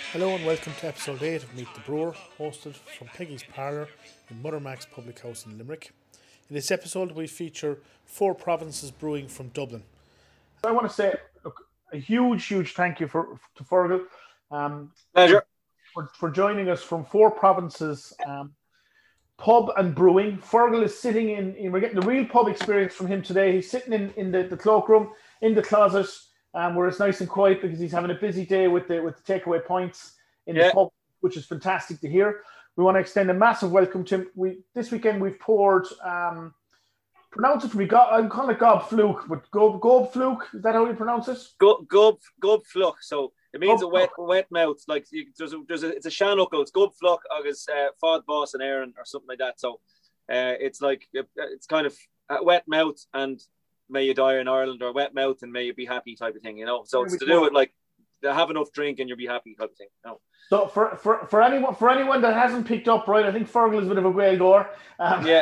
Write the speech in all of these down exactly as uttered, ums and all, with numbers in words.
Hello and welcome to episode eight of Meet the Brewer, hosted from Peggy's Parlour in Mother Mac's Public House in Limerick. In this episode, we feature Four Provinces Brewing from Dublin. I want to say look, a huge, huge thank you for to Fergal. Um, Pleasure. For, for joining us from Four Provinces um, Pub and Brewing. Fergal is sitting in, in, we're getting the real pub experience from him today. He's sitting in, in the, the cloakroom, in the closet, Um, where it's nice and quiet because he's having a busy day with the with the takeaway points in yeah. the pub, which is fantastic to hear. We want to extend a massive welcome to him. We this weekend we've poured. Um, pronounce it for me. Go, I'm calling it Gob Fluke, but Gob Gob Fluke. Is that how you pronounce it? Gob Gob Gob Fluke. So it means Gob a wet Fluke. wet mouth. Like you, there's a there's a it's a Shanukkel. It's Gob Fluke agus uh, Fod Boss and Aaron or something like that. So uh, it's like it's kind of a wet mouth and may you die in Ireland, or wet mouth and may you be happy type of thing, you know. So it's to do with like to have enough drink and you'll be happy type of thing. You know? So for, for, for anyone for anyone that hasn't picked up, right, I think Fergal is a bit of a whale goer. Um, yeah.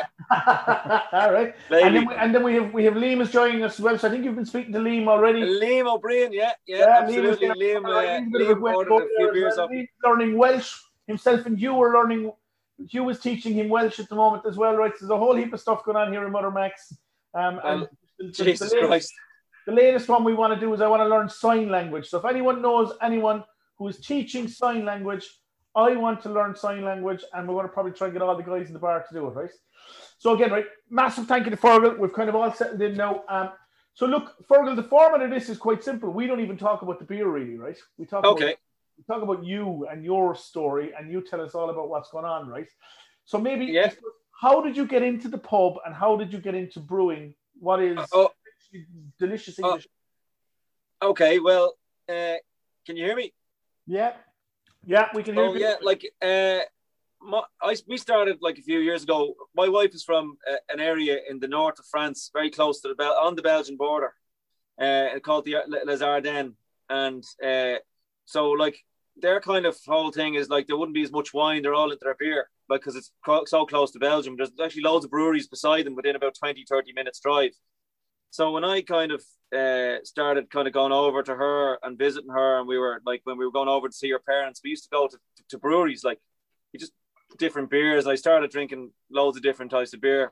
All right. Maybe. And then we, and then we have we have Liam is joining us as well. So I think you've been speaking to Liam already. Liam O'Brien, yeah, yeah, yeah absolutely. Liam, Liam, uh, Liam, Liam ordered a few beers well. up. He's learning Welsh himself, and you were learning. You was teaching him Welsh at the moment as well, right? So there's a whole heap of stuff going on here in Mother Mac's. Um, and Um, the, Jesus the latest, Christ. The latest one we want to do is I want to learn sign language. So if anyone knows anyone who is teaching sign language, I want to learn sign language, and we want to probably try and get all the guys in the bar to do it, right? So again, right, massive thank you to Fergal. We've kind of all settled in now. Um, so look, Fergal, the format of this is quite simple. We don't even talk about the beer really, right? We talk Okay. about we talk about you and your story, and you tell us all about what's going on, right? So maybe, yeah. how did you get into the pub, and how did you get into brewing? What is uh, oh. delicious English? Uh, okay, well, uh, can you hear me? Yeah, yeah, we can hear oh, you. yeah, like uh, my, I, we started like a few years ago. My wife is from uh, an area in the north of France, very close to the Bel- on the Belgian border, uh, called the Les Ardennes, and uh, so like their kind of whole thing is like there wouldn't be as much wine. They're all into their beer, like because it's co- so close to Belgium. There's actually loads of breweries beside them within about twenty, thirty minutes drive. So when I kind of uh, started kind of going over to her and visiting her, and we were like, when we were going over to see her parents, we used to go to, to, to breweries, like you just different beers. I started drinking loads of different types of beer,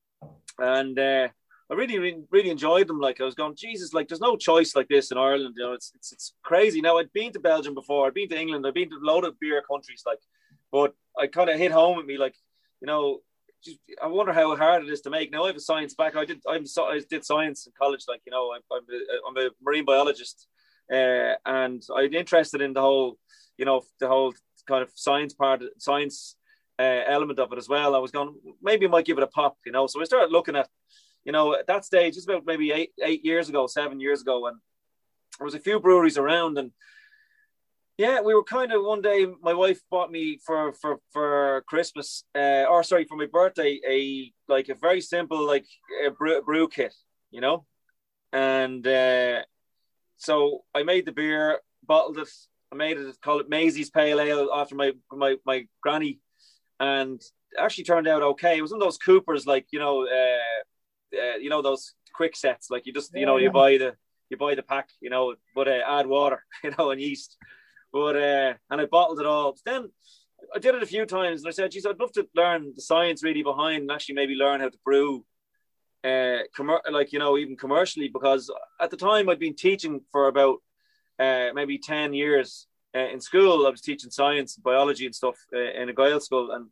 and uh, I really, really, really enjoyed them. Like I was going, Jesus, like there's no choice like this in Ireland. You know, it's it's it's crazy. Now I'd been to Belgium before, I'd been to England, I'd been to a load of beer countries, like, but I kind of hit home with me, like, you know. I wonder how hard it is to make. Now I have a science back. I did. I'm. I did science in college. Like you know, I'm. I'm a, I'm a marine biologist, uh, and I'm interested in the whole, you know, the whole kind of science part, science uh, element of it as well. I was going, maybe I might give it a pop. You know, so I started looking at, you know, at that stage, it's about maybe eight eight years ago, seven years ago, and there was a few breweries around, and yeah, we were kind of one day. My wife bought me for for for Christmas, uh, or sorry, for my birthday, a like a very simple like a brew, brew kit, you know, and uh, so I made the beer, bottled it. I made it, called it Maisie's Pale Ale after my my my granny, and it actually turned out okay. It was one of those Coopers, like you know, uh, uh, you know those quick sets, like you just you know yeah, you yeah. buy the you buy the pack, you know, but uh, add water, you know, and yeast. But uh, and I bottled it all. But then I did it a few times, and I said, "Geez, I'd love to learn the science really behind, and actually maybe learn how to brew, uh, com- like you know, even commercially." Because at the time I'd been teaching for about uh, maybe ten years uh, in school. I was teaching science, biology, and stuff uh, in a Gael school, and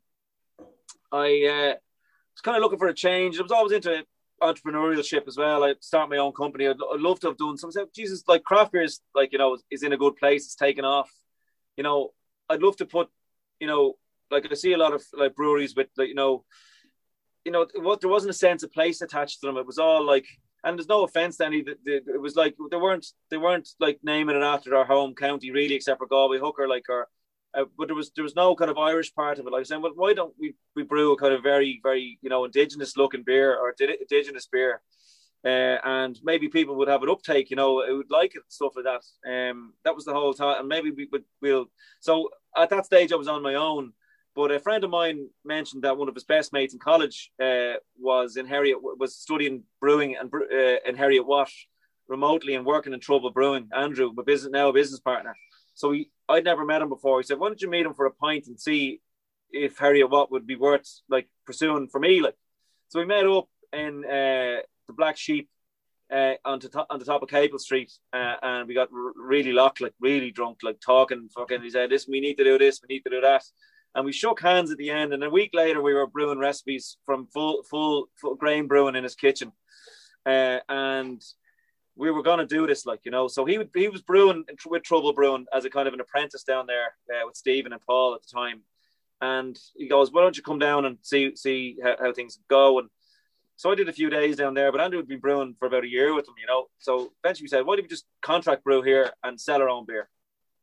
I uh, was kind of looking for a change. I was always into entrepreneurship as well. I start my own company. I'd, I'd love to have done something. Jesus, like craft beer is like, you know, is in a good place. It's taken off. You know, I'd love to put, you know, like I see a lot of like breweries with, like, you know, you know, what there wasn't a sense of place attached to them. It was all like, and there's no offense to any. The, the, it was like they weren't they weren't like naming it after their home county really, except for Galway Hooker, like or. Uh, but there was there was no kind of Irish part of it. Like I was saying, well, why don't we, we brew a kind of very, very, you know, indigenous looking beer or indigenous beer, uh, and maybe people would have an uptake, you know, it would like it and stuff like that. Um, that was the whole time, and maybe we would we'll. So at that stage, I was on my own. But a friend of mine mentioned that one of his best mates in college uh, was in Heriot was studying brewing and uh, in Heriot Watt remotely and working in Trouble Brewing. Andrew, my business now a business partner. So he, I'd never met him before. He said, "Why don't you meet him for a pint and see if Harriet Watt would be worth like pursuing for me?" Like, so we met up in uh, the Black Sheep uh, on, to, on the top of Capel Street, uh, and we got r- really locked, like really drunk, like talking. Fucking, he said, "This, we need to do this, we need to do that," and we shook hands at the end. And a week later, we were brewing recipes from full, full, full grain brewing in his kitchen, uh, and we were going to do this, like, you know. So he would, he was brewing with Trouble Brewing as a kind of an apprentice down there uh, with Stephen and Paul at the time. And he goes, "Why don't you come down and see see how, how things go?" And so I did a few days down there, but Andrew had been brewing for about a year with him, you know. So eventually we said, "Why don't we just contract brew here and sell our own beer?"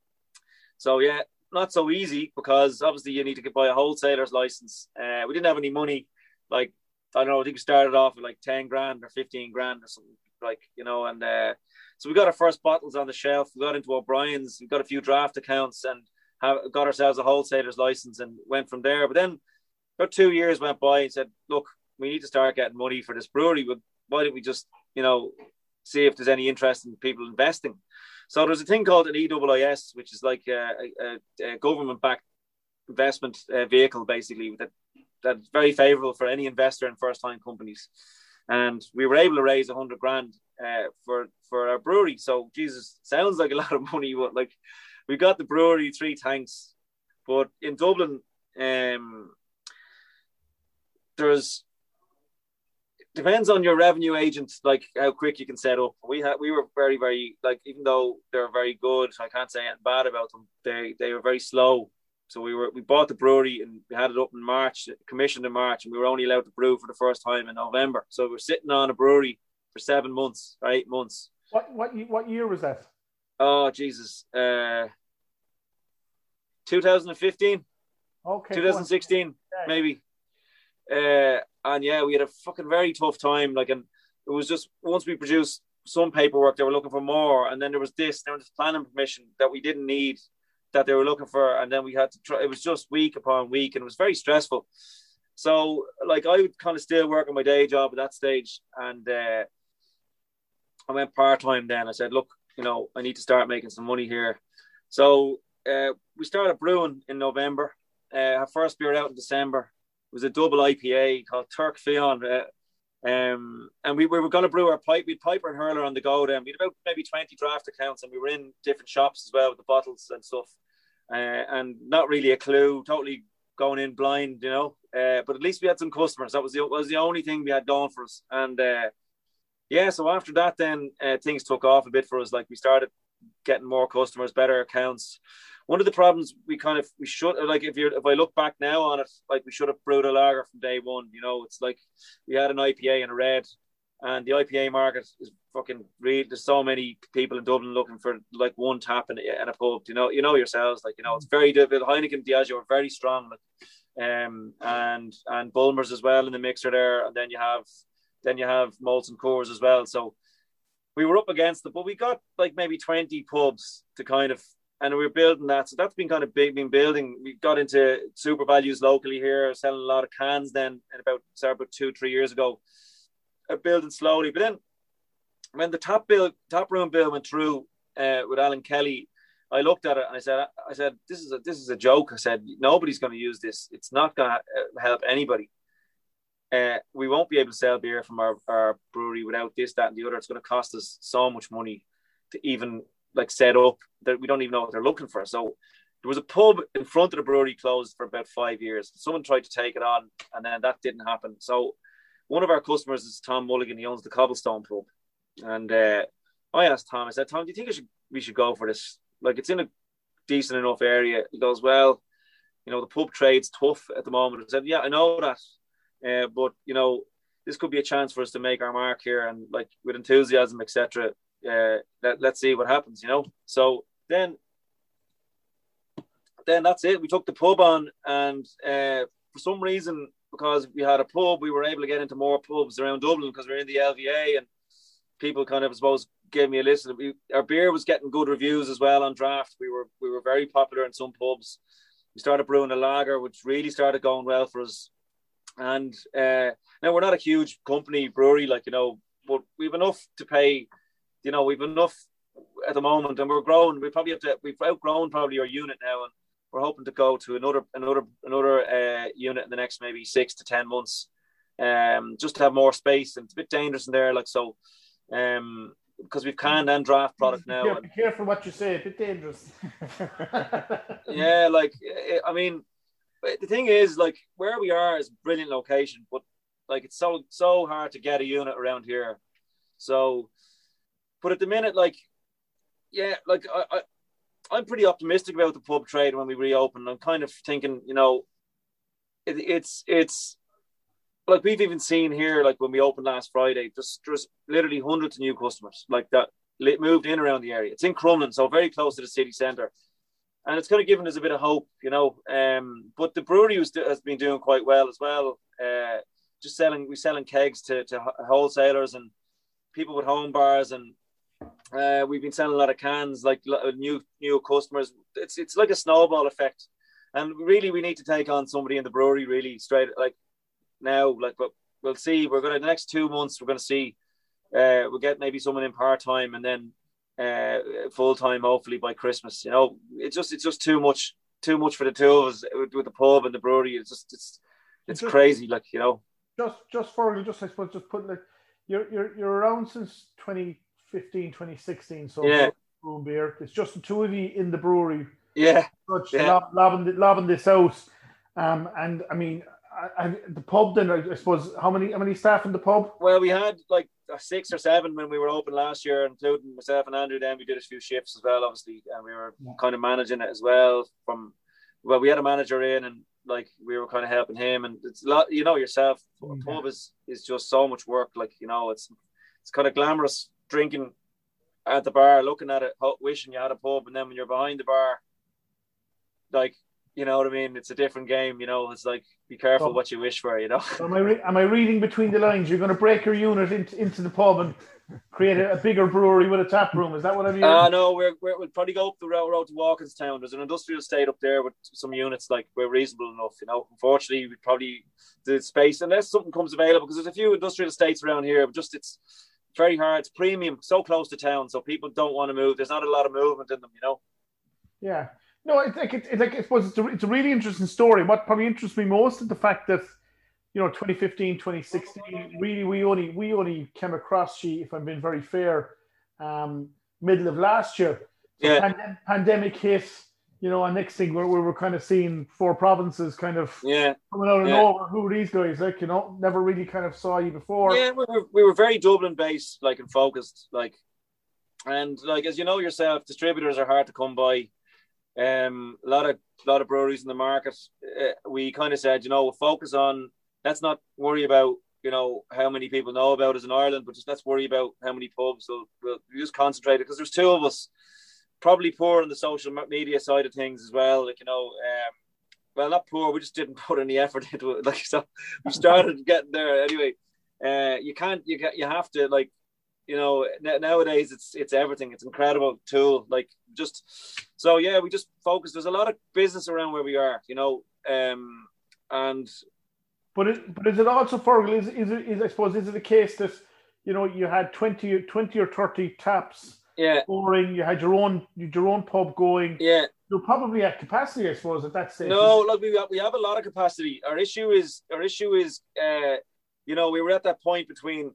So yeah, not so easy, because obviously you need to buy a wholesaler's license. Uh, we didn't have any money. Like, I don't know, I think we started off with like ten grand or fifteen grand or something, like, you know. And uh, so we got our first bottles on the shelf. We got into O'Brien's. We got a few draft accounts and have, got ourselves a wholesaler's license and went from there. But then about two years went by and said, "Look, we need to start getting money for this brewery. But why don't we just, you know, see if there's any interest in people investing?" So there's a thing called an E I I S, which is like a, a, a government-backed investment uh, vehicle, basically, that that's very favourable for any investor in first-time companies. And we were able to raise a hundred grand uh, for for our brewery. So Jesus, sounds like a lot of money, but like, we got the brewery, three tanks. But in Dublin, um, there's depends on your revenue agent, like how quick you can set up. We had we were very very like, even though they're very good, I can't say anything bad about them. They they were very slow. So we were we bought the brewery and we had it up in March, commissioned in March, and we were only allowed to brew for the first time in November. So we were sitting on a brewery for seven months, or eight months. What what what year was that? Oh Jesus, uh, twenty fifteen, okay, twenty sixteen, okay. maybe. Uh, and yeah, we had a fucking very tough time. Like, and it was just, once we produced some paperwork, they were looking for more, and then there was this, there was planning permission that we didn't need, that they were looking for, and then we had to try. It was just week upon week, and it was very stressful. So, like, I would kind of still work on my day job at that stage, and uh, I went part time. Then I said, "Look, you know, I need to start making some money here." So uh, we started brewing in November. Uh, our first beer out in December was a double I P A called Turk Fion. Uh, um, and we, we were going to brew our pipe. We had Piper and Hurler on the go then. We had about maybe twenty draft accounts, and we were in different shops as well with the bottles and stuff. Uh, and not really a clue, totally going in blind, you know. Uh, but at least we had some customers. That was the, was the only thing we had going for us. And uh, yeah, so after that, then uh, things took off a bit for us. Like, we started getting more customers, better accounts. One of the problems we kind of, we should, like, if you if I look back now on it, like, we should have brewed a lager from day one, you know. It's like, we had an I P A and a red, and the I P A market is fucking real. There's so many people in Dublin looking for like one tap in, in a pub, you know, you know yourselves, like, you know, it's very difficult. Heineken, Diageo are very strong, like, um, and, and Bulmers as well in the mixer there. And then you have, then you have Molson Coors as well. So we were up against it, but we got like maybe twenty pubs to kind of, and we were building that. So that's been kind of big, been building. We got into Super Values locally here, selling a lot of cans then, and about, sorry, about two, three years ago, uh, building slowly. But then when the top bill, top room bill went through uh, with Alan Kelly, I looked at it and I said, I said, this is a, this is a joke. I said, nobody's going to use this. It's not going to help anybody. Uh, we won't be able to sell beer from our, our brewery without this, that, and the other. It's going to cost us so much money to even like set up that we don't even know what they're looking for. So there was a pub in front of the brewery closed for about five years. Someone tried to take it on, and then that didn't happen. So one of our customers is Tom Mulligan. He owns the Cobblestone pub. And uh, I asked Tom, I said, "Tom, do you think I should, we should go for this? Like, it's in a decent enough area." He goes, "Well, you know, the pub trade's tough at the moment." I said, "Yeah, I know that. Uh, but, you know, this could be a chance for us to make our mark here, and like with enthusiasm, et cetera. Uh, let, let's see what happens, you know." So then, then that's it. We took the pub on, and uh, for some reason, because we had a pub, we were able to get into more pubs around Dublin because we're in the L V A, and people kind of, I suppose, gave me a list. We, our beer was getting good reviews as well on draft. We were we were very popular in some pubs. We started brewing a lager, which really started going well for us. And uh, now we're not a huge company brewery, like, you know, but we've enough to pay, you know, we've enough at the moment, and we're growing. We probably have to. We've outgrown probably our unit now, and we're hoping to go to another another another uh, unit in the next maybe six to ten months, um, just to have more space. And it's a bit dangerous in there, like so, um, because we've canned and draft product now. Yeah, be careful what you say; a bit dangerous. Yeah, like I mean, the thing is, like where we are is a brilliant location, but like it's so so hard to get a unit around here. So, but at the minute, like, yeah, like I. I I'm pretty optimistic about the pub trade when we reopen. I'm kind of thinking, you know, it, it's it's like we've even seen here, like when we opened last Friday, just there's literally hundreds of new customers like that moved in around the area. It's in Crumlin, so very close to the city centre, and it's kind of given us a bit of hope, you know. Um, but the brewery was, has been doing quite well as well. Uh, just selling, we're selling kegs to to wholesalers and people with home bars and. Uh, we've been selling a lot of cans, like new new customers. It's it's like a snowball effect, and really we need to take on somebody in the brewery really straight. Like now, like we'll, we'll see. We're gonna the next two months. We're gonna see. Uh, we'll get maybe someone in part time and then uh, full time, hopefully by Christmas. You know, it's just it's just too much too much for the two of us with, with the pub and the brewery. It's just it's it's just, crazy. Like you know, just just for just I suppose just put like you're you're you're around since twenty fifteen, twenty sixteen, so yeah. Broom Beer. It's just the two of you in the brewery. Yeah. Such yeah. lob, lobbing, lobbing this out. Um, and I mean, I, I, the pub then, I suppose, how many how many staff in the pub? Well, we had like six or seven when we were open last year, including myself and Andrew. Then we did a few shifts as well, obviously, and we were yeah. kind of managing it as well. From well, we had a manager in, and like we were kind of helping him. And it's a lot, you know, yourself. A yeah. pub is is just so much work. Like you know, it's it's kind of glamorous. Drinking at the bar, looking at it, wishing you had a pub, and then when you're behind the bar, like you know what I mean, it's a different game. You know, it's like be careful so, what you wish for. You know. Am I re- am I reading between the lines? You're going to break your unit into, into the pub and create a, a bigger brewery with a tap room. Is that what I'm hearing? Uh no, we're, we're we'll probably go up the railroad to Walkinstown. There's an industrial estate up there with some units. Like we're reasonable enough. You know, unfortunately, we probably the space unless something comes available because there's a few industrial estates around here. But just it's. Very hard. It's premium, so close to town, so people don't want to move. There's not a lot of movement in them, you know. Yeah, no, it's like it's, it's like I suppose it's a, it's a really interesting story. What probably interests me most is the fact that you know twenty fifteen, twenty sixteen, really we only we only came across you, if I'm being very fair, um, middle of last year. So yeah. Pandem- pandemic hit. You know, and next thing we we were kind of seeing four provinces kind of yeah. coming out of yeah. nowhere. Who are these guys? Like, you know, never really kind of saw you before. Yeah, we were, we were very Dublin based, like, and focused, like, and like as you know yourself, distributors are hard to come by. Um, a lot of a lot of breweries in the market. Uh, we kind of said, you know, we'll focus on. Let's not worry about you know how many people know about us in Ireland, but just let's worry about how many pubs. So we'll, we'll just concentrate because there's two of us. Probably poor on the social media side of things as well. Like, you know, um, well, not poor. We just didn't put any effort into it. Like, so we started getting there anyway. Uh, you can't, you get, you have to like, you know, n- nowadays it's, it's everything. It's an incredible tool. Like just, so yeah, we just focus. There's a lot of business around where we are, you know, um, and. But it, but is it also, Fergal, is, is it, is, I suppose, is it a case that, you know, you had twenty, twenty or thirty taps yeah. pouring, you had your own your own pub going. Yeah. You're probably at capacity, I suppose, at that stage. No, look, we we have a lot of capacity. Our issue is our issue is uh, you know, we were at that point between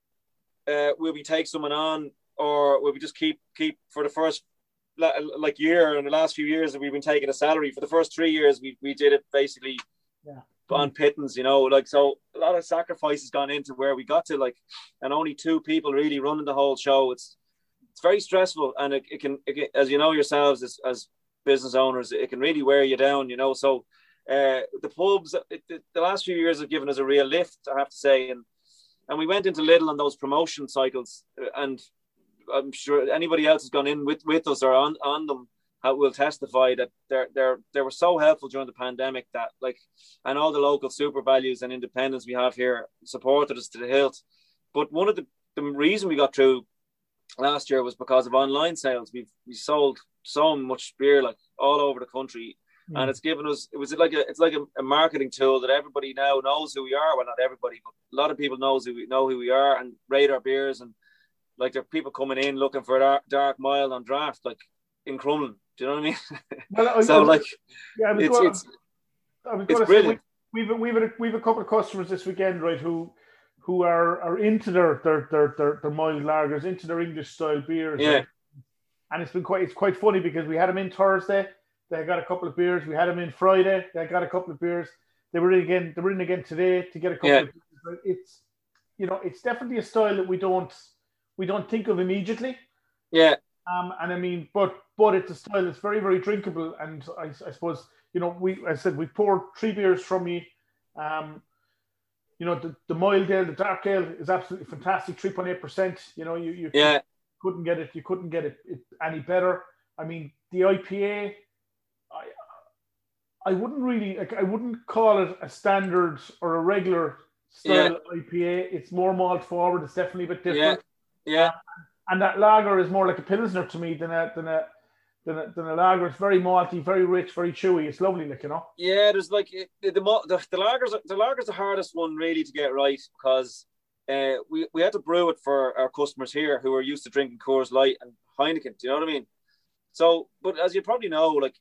uh, will we take someone on or will we just keep keep for the first like year and the last few years that we've been taking a salary. For the first three years we we did it basically yeah. on pittance, you know, like so a lot of sacrifices gone into where we got to, like, and only two people really running the whole show. It's It's very stressful, and it, it, can, it can, as you know yourselves, as, as business owners, it can really wear you down, you know. So uh, the pubs, it, it, the last few years have given us a real lift, I have to say, and and we went into Lidl on those promotion cycles, and I'm sure anybody else has gone in with, with us or on, on them will testify that they're they're they were so helpful during the pandemic that, like, and all the local super values and independents we have here supported us to the hilt. But one of the the reason we got through last year was because of online sales. We've we sold so much beer, like, all over the country, mm. and it's given us. It was like a it's like a, a marketing tool that everybody now knows who we are. Well, not everybody, but a lot of people knows who we know who we are and rate our beers. And Like there are people coming in looking for a dark, dark mild on draft, like in Crumlin. Do you know what I mean? Well, I, so I, like, yeah, I was it's going, it's I was it's going to say brilliant. we, we've we've a, we've a couple of customers this weekend, right? Who who are are into their their their their, their mild lagers, into their English style beers, Yeah. right? And it's been quite it's quite funny because we had them in Thursday. They got a couple of beers. We had them in Friday. They got a couple of beers. They were in again. They were in again today to get a couple Yeah. of beers. It's you know it's definitely a style that we don't we don't think of immediately. Yeah. Um, and I mean, but but it's a style that's very very drinkable. And I, I suppose you know we I said we poured three beers from you. Um, you know the, the mild ale, the dark ale is absolutely fantastic, three point eight percent. You know you you Yeah. couldn't get it. You couldn't get it, it any better. I mean the I P A. I I wouldn't really like. I wouldn't call it a standard or a regular style Yeah. I P A. It's more malt forward. It's definitely a bit different. Yeah. Yeah. Um, and that lager is more like a pilsner to me than a than a than a, than a lager. It's very malty, very rich, very chewy. It's lovely, like you know. Yeah, there's like the the, the, the lagers. The lager's the hardest one really to get right because uh, we we had to brew it for our customers here who are used to drinking Coors Light and Heineken. Do you know what I mean? So, but as you probably know, like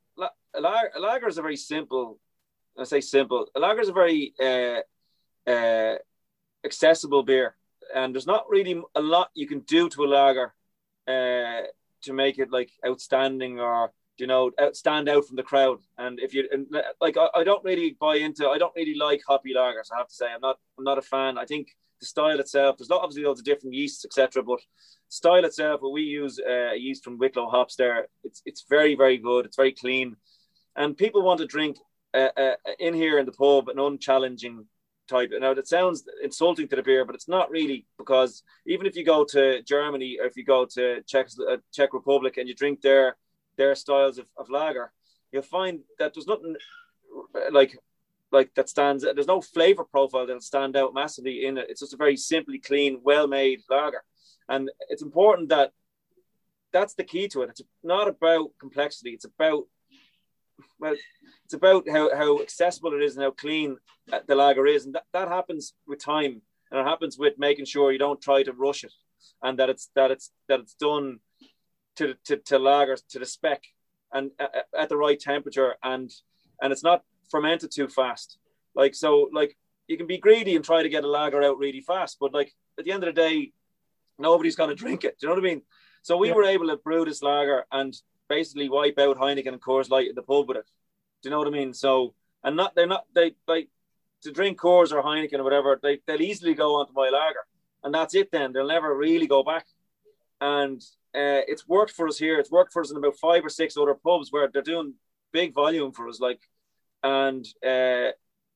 a lager, a lager is a very simple. I say simple. A lager is a very uh, uh, accessible beer, and there's not really a lot you can do to a lager uh, to make it like outstanding or you know out, stand out from the crowd. And if you and, like, I, I don't really buy into. I don't really like hoppy lagers. I have to say, I'm not. I'm not a fan. I think the style itself. There's not obviously loads of different yeasts, et cetera. But style itself, what we use uh, a yeast from Wicklow hops. There, it's it's very very good. It's very clean, and people want to drink uh, uh, in here in the pub an unchallenging type. Now that sounds insulting to the beer, but it's not really, because even if you go to Germany or if you go to Czech, uh, Czech Republic and you drink their their styles of, of lager, you'll find that there's nothing like like that stands. There's no flavor profile that'll stand out massively in it. It's just a very simply clean, well-made lager, and it's important that that's the key to it. It's not about complexity. It's about well, it's about how, how accessible it is and how clean the lager is. And that, that happens with time, and it happens with making sure you don't try to rush it, and that it's that it's that it's done to to, to lagers to the spec and uh, at the right temperature, and and it's not fermented too fast. Like so, like you can be greedy and try to get a lager out really fast, but like at the end of the day, nobody's going to drink it. Do you know what I mean? So we yeah. were able to brew this lager and basically wipe out Heineken and Coors Light in the pub with it. Do you know what I mean? So, and not, they're not, they like to drink Coors or Heineken or whatever, they, they'll easily go onto my lager, and that's it then. They'll never really go back. And uh, it's worked for us here. It's worked for us in about five or six other pubs where they're doing big volume for us. Like, and uh,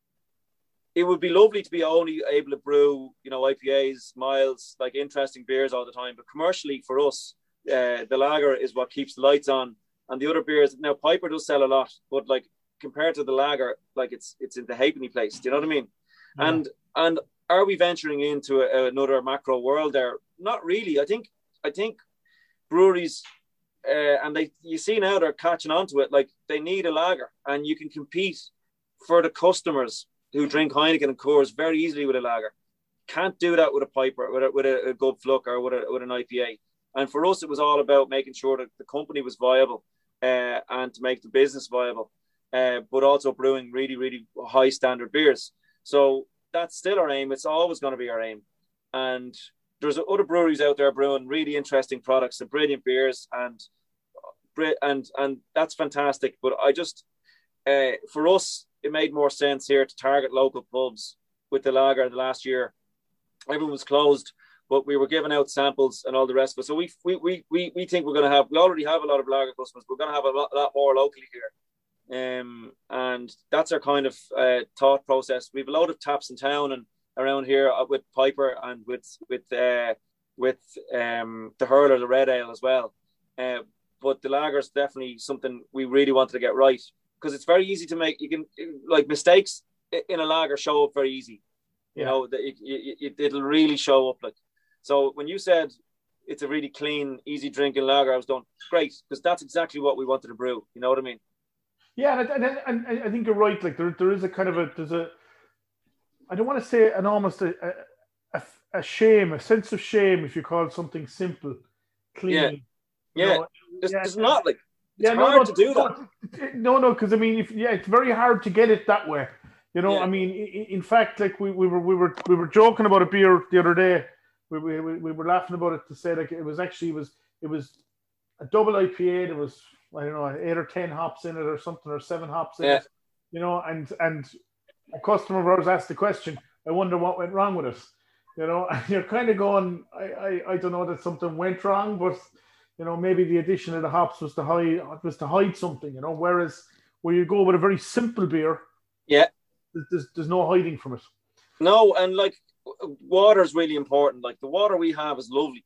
it would be lovely to be only able to brew, you know, I P As, miles, like interesting beers all the time. But commercially for us, uh, the lager is what keeps the lights on. And the other beers, now Piper does sell a lot, but like compared to the lager, like it's it's in the halfpenny place. Do you know what I mean? Yeah. And and are we venturing into a, another macro world there? Not really. I think I think breweries uh, and they you see now they're catching on to it. Like they need a lager, and you can compete for the customers who drink Heineken and Coors very easily with a lager. Can't do that with a Piper, with a, with a, a Good Fluck or with a, with an I P A. And for us, it was all about making sure that the company was viable uh, and to make the business viable, uh, but also brewing really, really high standard beers. So that's still our aim. It's always going to be our aim. And there's other breweries out there brewing really interesting products and brilliant beers, and and and that's fantastic. But I just, uh, for us, it made more sense here to target local pubs with the lager. The last year, everyone was closed, but we were giving out samples and all the rest of it. So we we we we, we think we're going to have, we already have a lot of lager customers. We're going to have a lot, a lot more locally here. Um, and that's our kind of uh, thought process. We have a load of taps in town and around here with Piper and with with uh, with um, the Hurler, the Red Ale as well. Uh, but the lager is definitely something we really wanted to get right, because it's very easy to make. You can, like, mistakes in a lager show up very easy. You yeah. know, that it, it, it'll really show up. Like, so when you said it's a really clean, easy drinking lager, I was going, great, because that's exactly what we wanted to brew. You know what I mean? Yeah, and, and, and I think you're right. Like there, there is a kind of a, there's a, I don't want to say an almost a, a, a shame, a sense of shame if you call something simple, clean. Yeah, you yeah. know, There's, yeah, there's not like it's yeah, no, hard no, to do that. no, no, because I mean, if yeah, it's very hard to get it that way. You know, Yeah, I mean, in, in fact, like we, we were we were we were joking about a beer the other day. We, we, we were laughing about it to say like it was actually it was it was a double I P A. There was I don't know eight or ten hops in it or something or seven hops in yeah. it. You know, and and a customer of ours asked the question. I wonder what went wrong with it. You know, and you're kind of going. I, I I don't know that something went wrong, but you know maybe the addition of the hops was to hide was to hide something. You know, whereas where you go with a very simple beer, Yeah. there's there's no hiding from it. No, and like water is really important. Like the water we have is lovely.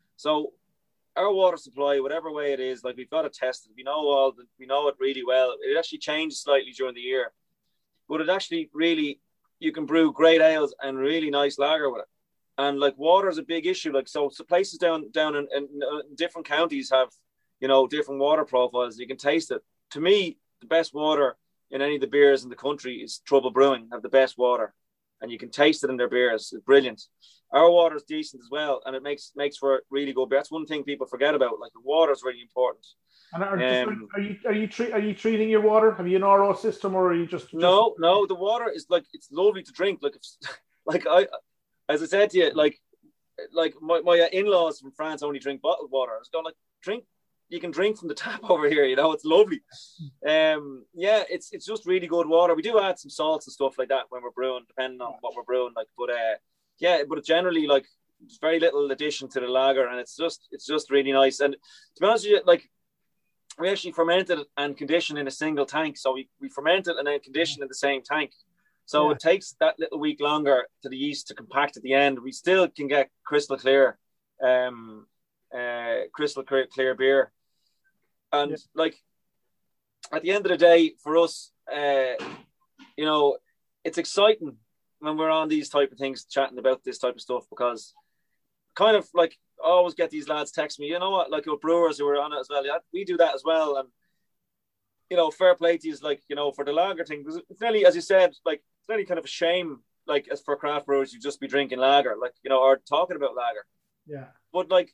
So our water supply, whatever way it is, like we've got it tested. We know all the, we know it really well. It actually changes slightly during the year, but it actually really you can brew great ales and really nice lager with it. And like water is a big issue. Like so, so places down down in, in, in different counties have you know different water profiles. You can taste it. To me, the best water in any of the beers in the country is Trouble Brewing. Have the best water, and you can taste it in their beers. It's brilliant. Our water is decent as well, and it makes makes for really good beer. That's one thing people forget about. Like the water is really important. And are, Um, are you are you tre- are you treating your water? Have you an R O system, or are you just, just... no, no. The water is like it's lovely to drink. Like, if, like I, as I said to you, like, like my, my in-laws from France only drink bottled water. I was going like, drink. You can drink from the tap over here. You know, it's lovely. Um, yeah, it's it's just really good water. We do add some salts and stuff like that when we're brewing, depending on what we're brewing. Like, but uh, yeah, but generally like there's very little addition to the lager, and it's just it's just really nice. And to be honest with you, like. We actually fermented and conditioned in a single tank. So we, we fermented and then conditioned in the same tank. So yeah. It takes that little week longer for the yeast to compact at the end. We still can get crystal clear, um, uh, crystal clear, clear beer. And yeah. like at the end of the day, for us, uh, you know, it's exciting when we're on these type of things, chatting about this type of stuff, because kind of like, I always get these lads text me, you know what, like your brewers who are on it as well. Yeah, we do that as well. And, you know, fair play to you is like, you know, for the lager thing, because it's nearly, as you said, like, it's nearly kind of a shame, like, as for craft brewers, you just be drinking lager, like, you know, or talking about lager. Yeah. But, like,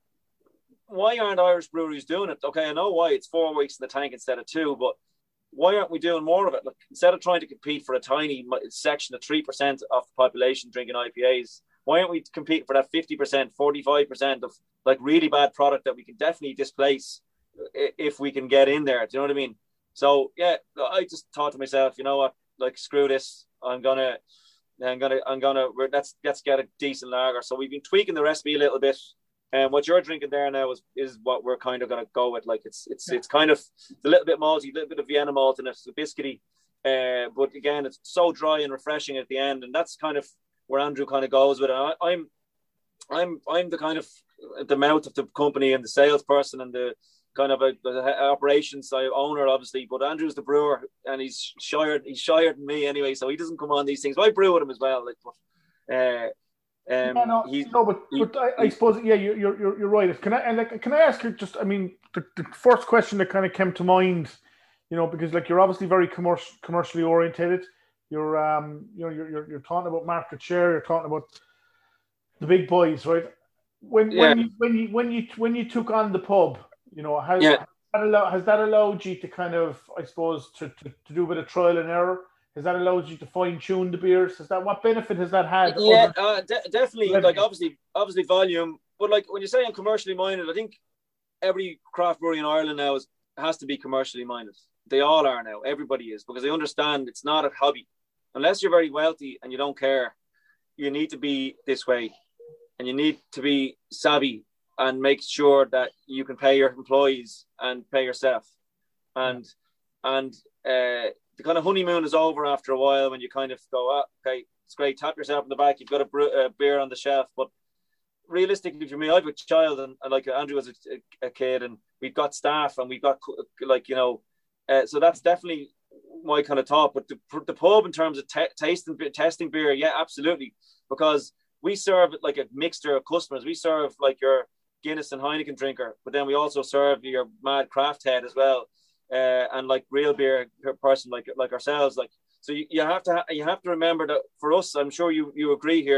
why aren't Irish breweries doing it? Okay, I know why. It's four weeks in the tank instead of two, but why aren't we doing more of it? Like, instead of trying to compete for a tiny section of three percent of the population drinking I P As, why aren't we competing for that fifty percent, forty-five percent of like really bad product that we can definitely displace if we can get in there? Do you know what I mean? So yeah, I just thought to myself, you know what, like screw this. I'm gonna, I'm gonna, I'm gonna. We're, let's let's get a decent lager. So we've been tweaking the recipe a little bit, and what you're drinking there now is is what we're kind of gonna go with. Like it's it's yeah. it's kind of a little bit malty, a little bit of Vienna malt in it, it's a biscuity, uh, but again, it's so dry and refreshing at the end, and that's kind of where Andrew kind of goes with it. I, I'm, I'm, I'm the kind of the mouth of the company and the salesperson and the kind of a, the operations owner, obviously. But Andrew's the brewer, and he's shyer, he's shyer than me anyway, so he doesn't come on these things. But I brew with him as well. Like, but, uh, um, yeah, no, he's, no, but, he, but I, I suppose yeah, you're you're you're right. Can I and like, can I ask you just? I mean, the, the first question that kind of came to mind, you know, because like you're obviously very commercial, commercially orientated. You're um you know you're, you're you're talking about market share. You're talking about the big boys, right? When yeah. when you when you when you when you took on the pub, you know, has, yeah. has, that, allowed, has that allowed you to kind of, I suppose, to, to, to do a bit of trial and error? Has that allowed you to fine tune the beers? Has that what benefit has that had? Yeah, uh, de- definitely. Revenue? Like obviously, obviously volume, but like when you say I'm commercially minded, I think every craft brewery in Ireland now is has to be commercially minded. They all are now. Everybody is, because they understand it's not a hobby. Unless you're very wealthy and you don't care, you need to be this way, and you need to be savvy and make sure that you can pay your employees and pay yourself. And and uh, the kind of honeymoon is over after a while when you kind of go, oh, okay, it's great, tap yourself in the back, you've got a, brew, a beer on the shelf. But realistically, for me, I have a child, and, and like Andrew was a, a kid, and we've got staff, and we've got like you know, uh, so that's definitely my kind of thought. But the, the pub in terms of t- tasting testing beer, yeah, absolutely, because we serve like a mixture of customers. We serve like your Guinness and Heineken drinker, but then we also serve your mad craft head as well, uh, and like real beer person like like ourselves. Like so, you, you have to ha- you have to remember that for us, I'm sure you you agree here.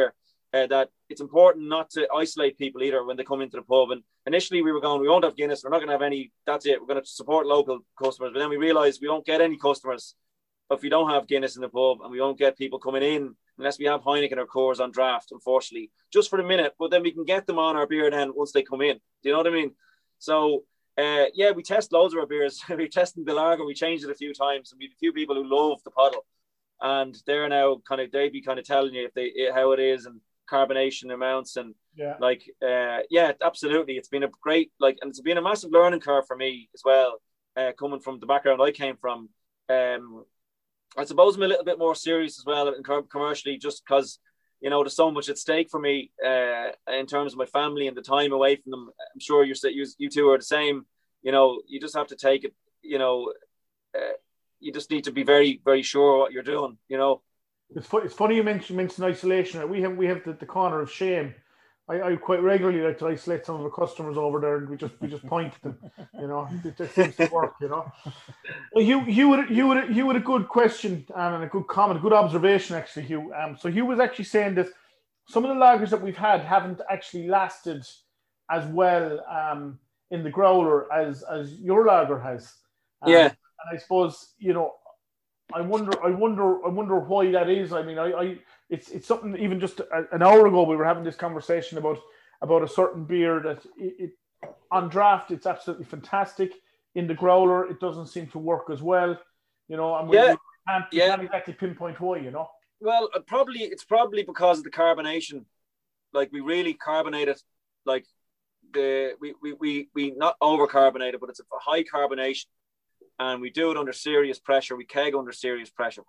uh, that it's important not to isolate people either when they come into the pub. And initially we were going, we won't have Guinness, we're not going to have any, that's it, we're going to support local customers. But then we realized we don't get any customers if we don't have Guinness in the pub, and we won't get people coming in unless we have Heineken or Coors on draft, unfortunately, just for a minute. But then we can get them on our beer then once they come in. Do you know what I mean? So, uh, yeah, we test loads of our beers. We tested the lager, we changed it a few times, and we have a few people who love the puddle. And they're now kind of, they'd be kind of telling you if they how it is and carbonation amounts and yeah. like, uh, yeah, absolutely. It's been a great, like, and it's been a massive learning curve for me as well, uh, coming from the background I came from. Um, I suppose I'm a little bit more serious as well in com- commercially, just because, you know, there's so much at stake for me uh, in terms of my family and the time away from them. I'm sure you're, you, you two are the same. You know, you just have to take it, you know, uh, you just need to be very, very sure what you're doing, you know. It's, fu- it's funny you mentioned, mentioned isolation. We have we have the, the corner of shame. I, I quite regularly like to isolate some of the customers over there, and we just we just point at them, you know. It, it seems to work, you know. Well, Hugh, Hugh, had, Hugh, had, Hugh had a good question um, and a good comment, a good observation actually, Hugh. Um, so Hugh was actually saying that some of the lagers that we've had haven't actually lasted as well um, in the growler as as your lager has. Um, yeah. And I suppose, you know, I wonder, I wonder, I wonder why that is. I mean, I, I it's it's something. Even just a, an hour ago, we were having this conversation about about a certain beer that it, it on draft it's absolutely fantastic. In the growler, it doesn't seem to work as well. You know, and we, yeah. we can't, we yeah. can't exactly pinpoint why. You know. Well, uh, probably it's probably because of the carbonation. Like we really carbonate it. Like the we we we we not over carbonated, but it's a high carbonation. And we do it under serious pressure. We keg under serious pressure.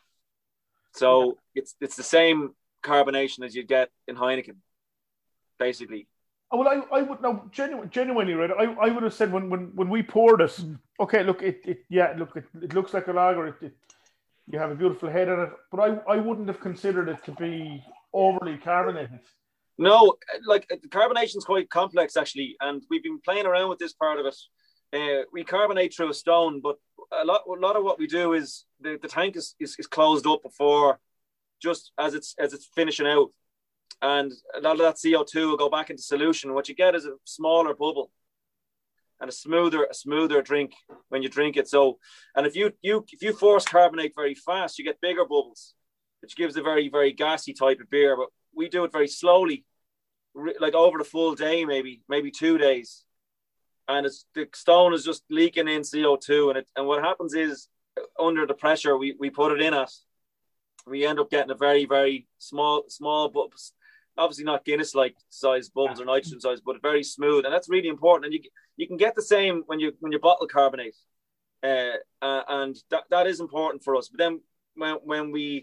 So yeah. it's it's the same carbonation as you get in Heineken, basically. Oh, well, I, I would now genuinely, genuinely, right? I, I would have said when, when, when we poured it, okay, look, it, it yeah, look, it, it looks like a lager. It, it, you have a beautiful head on it, but I, I wouldn't have considered it to be overly carbonated. No, like the carbonation is quite complex actually, and we've been playing around with this part of it. Uh, we carbonate through a stone, but a lot, a lot of what we do is the, the tank is, is, is closed up before, just as it's as it's finishing out, and a lot of that C O two will go back into solution. What you get is a smaller bubble and a smoother, a smoother drink when you drink it. So, and if you you if you force carbonate very fast, you get bigger bubbles, which gives a very very gassy type of beer. But we do it very slowly, like over the full day, maybe maybe two days. And it's, the stone is just leaking in C O two. And it, and what happens is, under the pressure we, we put it in at, we end up getting a very, very small, small bubbles. Obviously not Guinness-like size bubbles or nitrogen size, but very smooth. And that's really important. And you you can get the same when you when you bottle carbonate. Uh, uh, and that, that is important for us. But then when, when we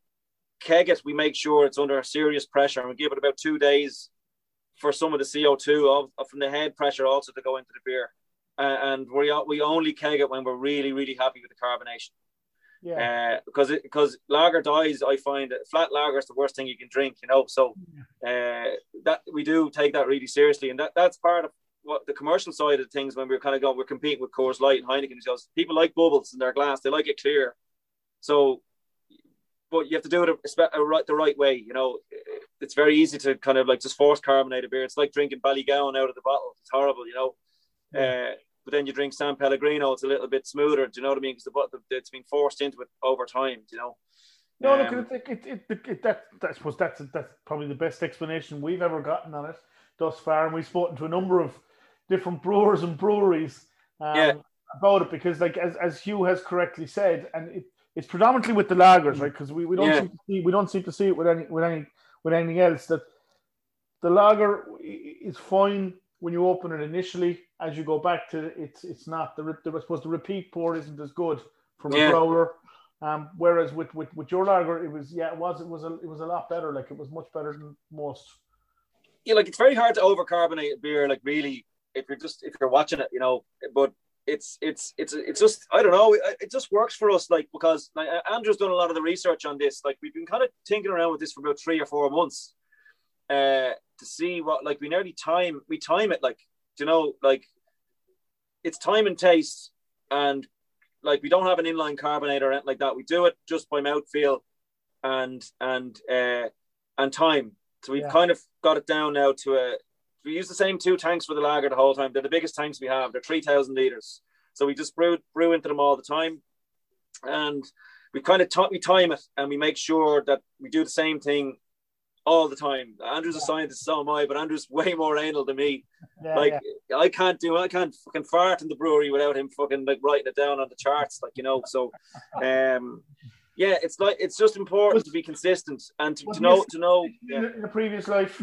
keg it, we make sure it's under serious pressure. And we give it about two days for some of the C O two of, from the head pressure also to go into the beer. Uh, and we we only keg it when we're really, really happy with the carbonation. Yeah. Uh, because it, because lager dies, I find that flat lager is the worst thing you can drink, you know. So uh, that we do take that really seriously. And that, that's part of what the commercial side of things when we're kind of going, we're competing with Coors Light and Heineken. Because people like bubbles in their glass, they like it clear. So, but you have to do it the right way, you know. It's very easy to kind of like just force carbonate a beer. It's like drinking Ballygowan out of the bottle. It's horrible, you know. Yeah. Uh, but then you drink San Pellegrino, it's a little bit smoother. Do you know what I mean? Because the, the, it's been forced into it over time, do you know. No, um, look, it, it, it, it, it, that, I suppose that's that's probably the best explanation we've ever gotten on it thus far. And we've spoken to a number of different brewers and breweries um, yeah. about it because, like as, as Hugh has correctly said, and it, it's predominantly with the lagers, right? Because we, we don't yeah. seem to see we don't seem to see it with any with any with anything else. That the lager is fine when you open it initially. As you go back to it, it's it's not the, the I suppose the repeat pour isn't as good from yeah. a growler. Um, whereas with, with, with your lager, it was yeah, it was it was a it was a lot better. Like it was much better than most. Yeah, like it's very hard to overcarbonate a beer. Like really, if you're just if you're watching it, you know. But it's it's it's it's just I don't know. It, it just works for us, like because like, Andrew's done a lot of the research on this. Like we've been kind of tinkering around with this for about three or four months uh, to see what like we nearly time we time it like you know like it's time and taste and. Like we don't have an inline carbonator or anything like that. We do it just by mouthfeel and and uh, and time. So we've Yeah. kind of got it down now to a. We use the same two tanks for the lager the whole time. They're the biggest tanks we have. They're three thousand liters. So we just brew brew into them all the time, and we kind of t- we time it, and we make sure that we do the same thing all the time. Andrew's yeah. a scientist, so am I, but Andrew's way more anal than me. Yeah, like yeah. I can't do, I can't fucking fart in the brewery without him fucking like writing it down on the charts, like, you know. So, um, yeah, it's like it's just important was, to be consistent and to, to know to know. Yeah. In a previous life.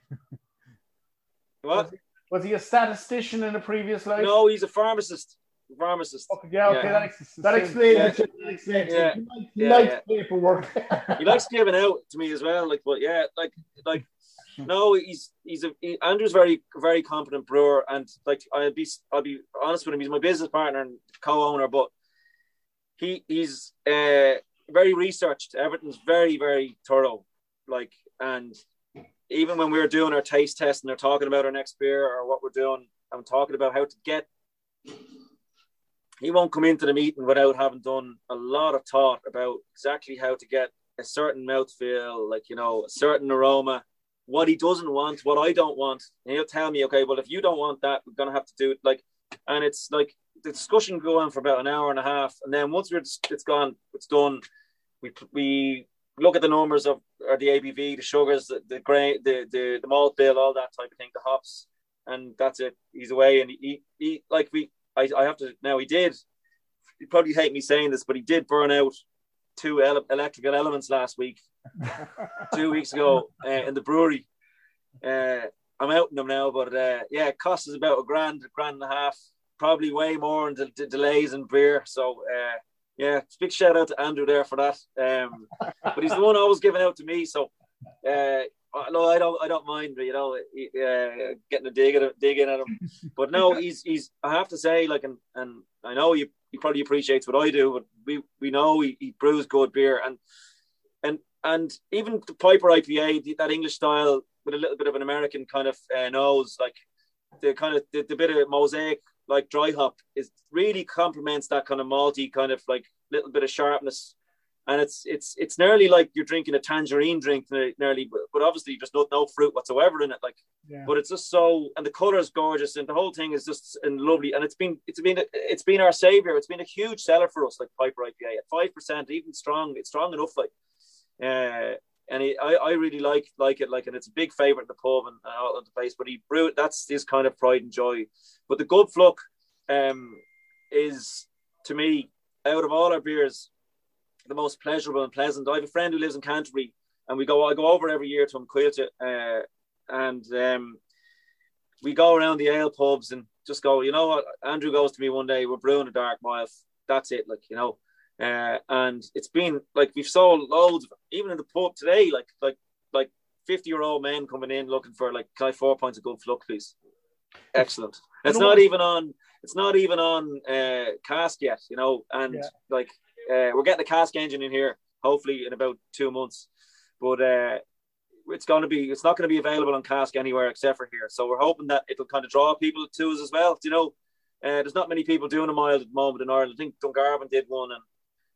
What? Was he, was he a statistician in a previous life? No, he's a pharmacist. Pharmacist. Okay, yeah, okay, yeah. that, that explains yeah. it. That explains yeah. it. He likes, yeah, likes yeah. paperwork. He likes giving out to me as well. Like, but yeah, like, like, no, he's he's a he, Andrew's very very competent brewer, and like I'll be I'll be honest with him. He's my business partner and co-owner, but he he's uh, very researched. Everything's very very thorough. Like, and even when we were doing our taste test and they're talking about our next beer or what we're doing, I'm talking about how to get. He won't come into the meeting without having done a lot of thought about exactly how to get a certain mouthfeel, like, you know, a certain aroma, what he doesn't want, what I don't want. And he'll tell me, okay, well, if you don't want that, we're going to have to do it. Like, and it's like the discussion go on for about an hour and a half. And then once we're, it's gone, it's done. We, we look at the numbers of or the A B V, the sugars, the, the grain, the, the, the malt bill, all that type of thing, the hops. And that's it. He's away. And he, he like we, I, I have to, now he did, you probably hate me saying this, but he did burn out two ele- electrical elements last week, two weeks ago uh, in the brewery. Uh, I'm out in them now, but uh, yeah, it costs us about a grand, a grand and a half, probably way more in the d- delays in beer. So uh, yeah, big shout out to Andrew there for that. Um, but he's the one always giving out to me. So uh, no, I don't, I don't mind, you know, uh, getting a dig at dig in at him. But no, he's, he's. I have to say, like, and and I know he, he probably appreciates what I do, but we, we know he, he brews good beer, and and and even the Piper I P A, that English style with a little bit of an American kind of uh, nose, like the kind of the, the bit of mosaic, like dry hop, is really complements that kind of malty kind of like little bit of sharpness. And it's it's it's nearly like you're drinking a tangerine drink, nearly, but, but obviously there's no no fruit whatsoever in it. Like, yeah. But it's just so, and the color is gorgeous, and the whole thing is just and lovely. And it's been it's been it's been our savior. It's been a huge seller for us, like Piper I P A at five percent, even strong. It's strong enough, like, uh, and he, I I really like like it, like, and it's a big favorite in the pub and all of the place. But he brewed, that's his kind of pride and joy. But the Good Fluck, um, is to me, out of all our beers, the most pleasurable and pleasant. I have a friend who lives in Canterbury, and we go I go over every year to Mquilta, uh, and um, we go around the ale pubs and just go, you know what, Andrew goes to me one day, we're brewing a dark mile, that's it, like, you know, uh, and it's been like we've sold loads of, even in the pub today, like like like fifty year old men coming in looking for, like, can I four points of Good Fluck, please? Excellent. It's not even on it's not even on uh, cask yet, you know, and yeah. like Uh, we're getting the cask engine in here, hopefully in about two months. But uh, it's going to be, it's not going to be available on cask anywhere except for here. So we're hoping that it'll kind of draw people to us as well. You know, uh, there's not many people doing a mild at the moment in Ireland. I think Dungarvan did one, and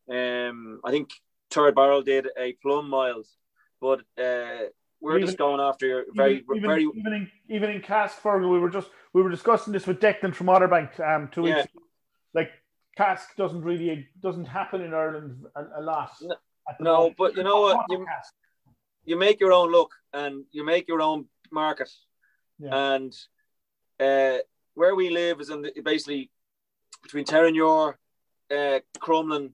um, I think Third Barrel did a plum mild. But uh, we're even, just going after very, even, very. Even in, even in cask, Fergal, we were just we were discussing this with Declan from Otterbank um, two weeks yeah. ago. Like, cask doesn't really doesn't happen in Ireland a, a lot. No, no but you know what? You, you make your own look and you make your own market. Yeah. And uh, where we live is in the, basically between Terranure, uh, Crumlin,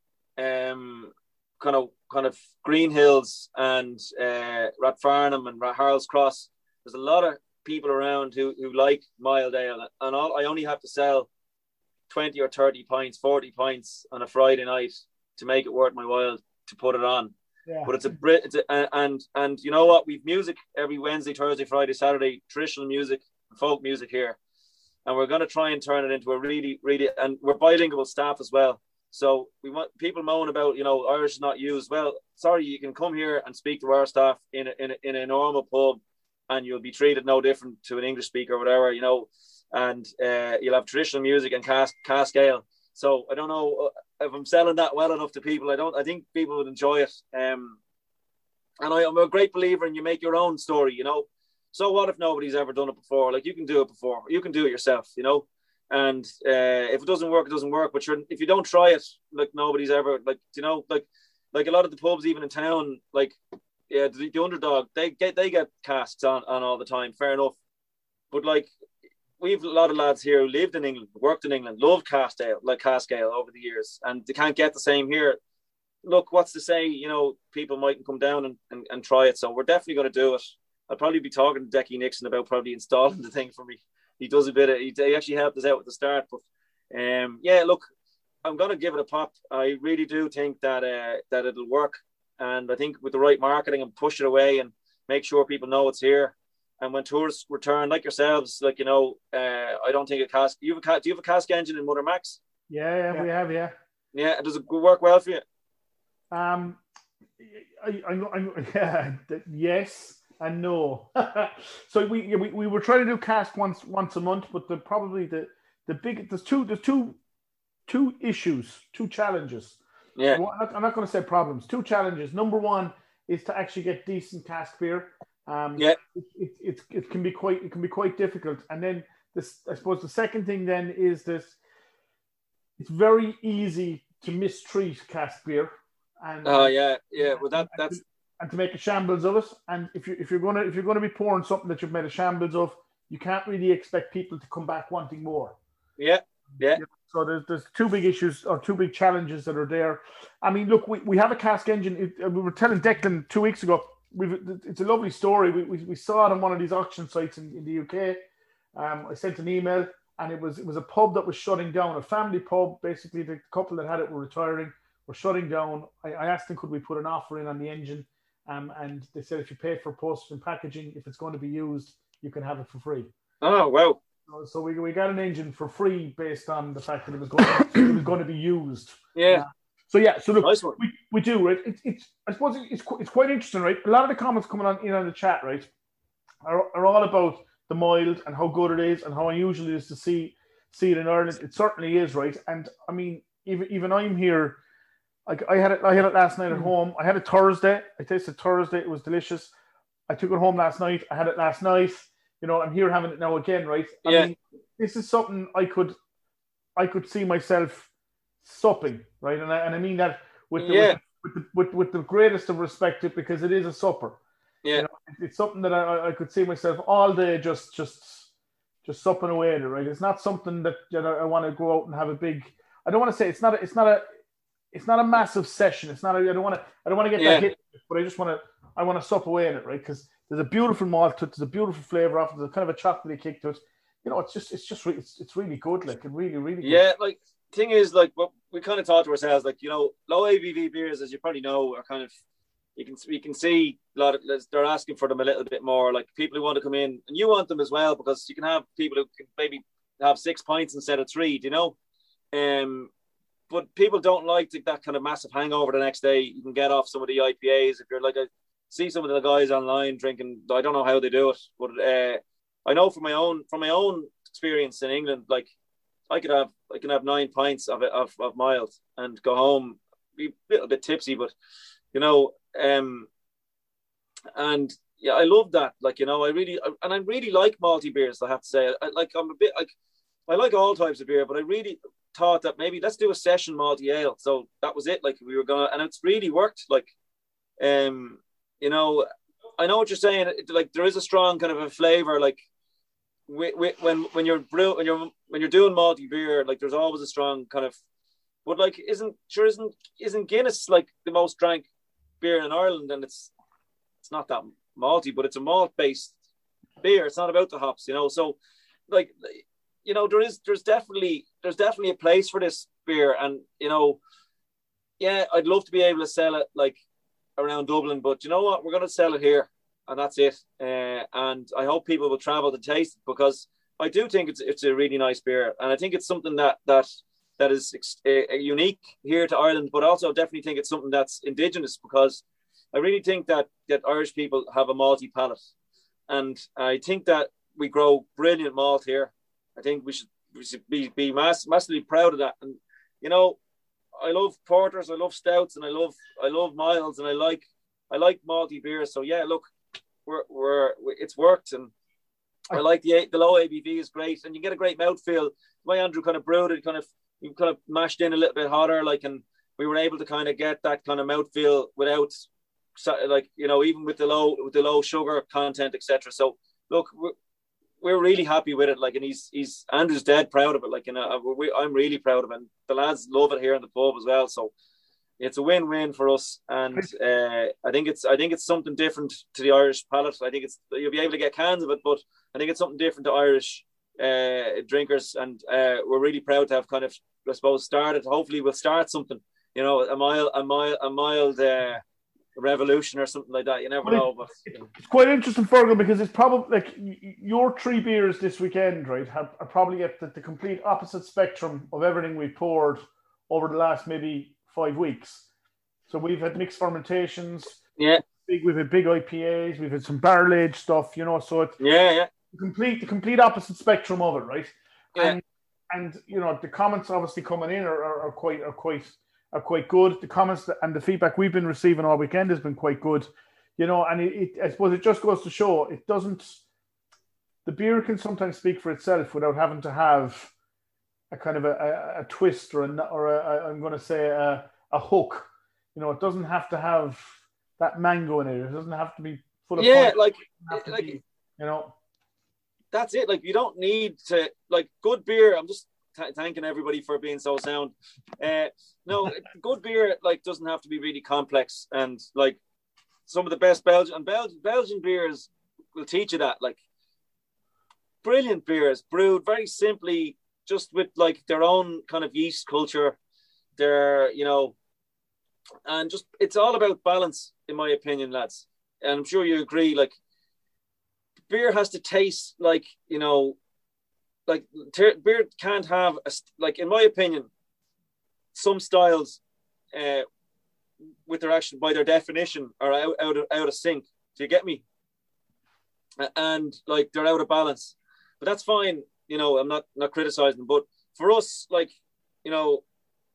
um, kind of kind of Green Hills, and uh, Rathfarnham and Harold's Cross. There's a lot of people around who who like mild ale, and all I only have to sell twenty or thirty pints, forty pints on a Friday night to make it worth my while to put it on. Yeah. But it's a Brit, it's a, and and you know what? We've music every Wednesday, Thursday, Friday, Saturday, traditional music, folk music here, and we're going to try and turn it into a really, really, and we're bilingual staff as well. So we want people moan about, you know, Irish is not used. Well, sorry, you can come here and speak to our staff in a, in a, in a normal pub, and you'll be treated no different to an English speaker or whatever, you know. And uh, you'll have traditional music and cask, cask ale. So I don't know if I'm selling that well enough to people. I don't. I think people would enjoy it. Um, And I, I'm a great believer in you make your own story, you know. So what if nobody's ever done it before? Like, you can do it before. You can do it yourself, you know. And uh, if it doesn't work, it doesn't work. But you're, if you don't try it, like, nobody's ever, like, you know, like, like a lot of the pubs, even in town, like, yeah, the, the underdog, they get they get casts on, on all the time. Fair enough. But, like, we've a lot of lads here who lived in England, worked in England, loved cast ale, like cask ale over the years, and they can't get the same here. Look, what's to say, you know, people mightn't come down and, and, and try it. So we're definitely going to do it. I'll probably be talking to Decky Nixon about probably installing the thing for me. He does a bit of, he, he actually helped us out at the start. But um, yeah, look, I'm going to give it a pop. I really do think that uh, that it'll work. And I think with the right marketing and push it away and make sure people know it's here. And when tourists return, like yourselves, like, you know, uh, I don't think a cask, you have a, do you have a cask engine in Mother Max? Yeah, yeah, yeah. we have, yeah. Yeah, does it work well for you? Um, I, I, I, yeah, yes and no. So we, we we were trying to do cask once once a month, but the probably the the big there's two there's two two issues, two challenges. Yeah, I'm not, I'm not going to say problems. Two challenges. Number one is to actually get decent cask beer. Um, yeah, it, it, it, it can be quite it can be quite difficult. And then this, I suppose, the second thing then is this: it's very easy to mistreat cask beer. And oh uh, yeah, yeah. Well, that that's and to, and to make a shambles of it. And if you if you're gonna if you're gonna be pouring something that you've made a shambles of, you can't really expect people to come back wanting more. Yeah, yeah. So there's there's two big issues or two big challenges that are there. I mean, look, we, we have a cask engine. It, we were telling Declan two weeks ago. We've, it's a lovely story. We, we we saw it on one of these auction sites in, in the U K. Um, I sent an email, and it was it was a pub that was shutting down, a family pub. Basically, the couple that had it were retiring. We're shutting down. I, I asked them, could we put an offer in on the engine? Um, and they said, if you pay for postage and packaging, if it's going to be used, you can have it for free. Oh, wow. So, so we, we got an engine for free based on the fact that it was going to, it was going to be used. Yeah. Uh, so, yeah, so look, nice we, we do, right? It's, it's, I suppose it's, it's quite interesting, right? A lot of the comments coming on in on the chat, right, are, are all about the mild and how good it is and how unusual it is to see, see it in Ireland. It certainly is, right? And, I mean, even, even I'm here. I, I had it. I had it last night at home. I had it Thursday. I tasted Thursday. It was delicious. I took it home last night. I had it last night. You know, I'm here having it now again, right? I yeah. mean, this is something I could, I could see myself supping, right? And I and I mean that with the, yeah. with, the, with, with the greatest of respect to it, because it is a supper. Yeah. You know, it's something that I, I could see myself all day just just just supping away at it, right? It's not something that, that I, I want to go out and have a big. I don't want to say it's not. A, it's not a. It's not a massive session. It's not. A, I don't want to. I don't want to get yeah. that hit, but I just want to. I want to sup away in it, right? Because there's a beautiful malt to it. There's a beautiful flavor off it. There's kind of a chocolatey kick to it. You know, it's just. It's just. It's, it's really good. Like, it really, really. Good. Yeah, like thing is, like, what we kind of thought to ourselves, like, you know, low A B V beers, as you probably know, are kind of. You can you can see a lot of they're asking for them a little bit more. Like, people who want to come in, and you want them as well, because you can have people who can maybe have six pints instead of three. Do you know? Um. But people don't like to, that kind of massive hangover the next day. You can get off some of the I P As. If you're like, I see some of the guys online drinking, I don't know how they do it, but uh, I know from my own from my own experience in England, like I could have I can have nine pints of it of, of mild and go home, be a little bit tipsy, but you know, um, and yeah, I love that. Like, you know, I really and I really like malty beers. I have to say, I, like I'm a bit like I like all types of beer, but I really thought that maybe let's do a session malty ale. So that was it. Like, we were gonna, and it's really worked. Like, um, you know, I know what you're saying. Like, there is a strong kind of a flavor. Like, when when you're brew, when you're when you're doing malty beer, like, there's always a strong kind of. But like, isn't sure isn't isn't Guinness like the most drank beer in Ireland? And it's it's not that malty, but it's a malt based beer. It's not about the hops, you know. So, like. You know, there is, there's definitely, there's definitely a place for this beer, and you know, yeah, I'd love to be able to sell it like around Dublin, but you know what, we're going to sell it here, and that's it. Uh, and I hope people will travel to taste it, because I do think it's it's a really nice beer, and I think it's something that that that is uh, unique here to Ireland, but also definitely think it's something that's indigenous, because I really think that that Irish people have a malty palate, and I think that we grow brilliant malt here. I think we should, we should be, be mass, massively proud of that. And, you know, I love porters, I love stouts, and I love I love milds, and I like I like malty beers. So yeah, look, we're we're it's worked, and I like the the low A B V is great, and you get a great mouthfeel. The way Andrew kind of brewed it, kind of you kind of mashed in a little bit hotter, like, and we were able to kind of get that kind of mouthfeel without, like, you know, even with the low with the low sugar content, et cetera. So look, we're, we're really happy with it. Like, and he's he's Andrew's dead proud of it. Like, and uh, we, I'm really proud of it. And the lads love it here in the pub as well. So it's a win-win for us, and uh, I think it's I think it's something different to the Irish palate. I think it's you'll be able to get cans of it, but I think it's something different to Irish uh, drinkers, and uh, we're really proud to have kind of, I suppose, started. Hopefully, we'll start something. You know, a mild, a mild, a mild uh, revolution or something like that. You never well, know. But it, you know. It's quite interesting, Fergal, because it's probably like your three beers this weekend, right? Have are probably at the, the complete opposite spectrum of everything we poured over the last maybe five weeks. So we've had mixed fermentations. Yeah. Big, we've had big I P As. We've had some barrel aged stuff. You know, so it's yeah, yeah, the complete the complete opposite spectrum of it, right? Yeah. And and you know the comments obviously coming in are, are, are quite are quite. are quite good. The comments and the feedback we've been receiving all weekend has been quite good, you know, and it, it I suppose it just goes to show it doesn't, the beer can sometimes speak for itself without having to have a kind of a, a, a twist or a, or a, a, I'm going to say a, a hook, you know, it doesn't have to have that mango in it. It doesn't have to be full of yeah, fun. like, like be, you know, that's it. Like, you don't need to, like, good beer. I'm just th- thanking everybody for being so sound. Uh, no, good beer, like, doesn't have to be really complex. And, like, some of the best Belgian and Bel- Belgian beers will teach you that. Like, brilliant beers brewed very simply, just with, like, their own kind of yeast culture. Their, you know, and just, it's all about balance, in my opinion, lads. And I'm sure you agree, like, beer has to taste like, you know, like ter- beer can't have a, like, in my opinion, some styles uh, with their action, by their definition, are out, out of out of sync. Do you get me? And like, they're out of balance, but that's fine. You know, I'm not not criticizing, but for us, like, you know,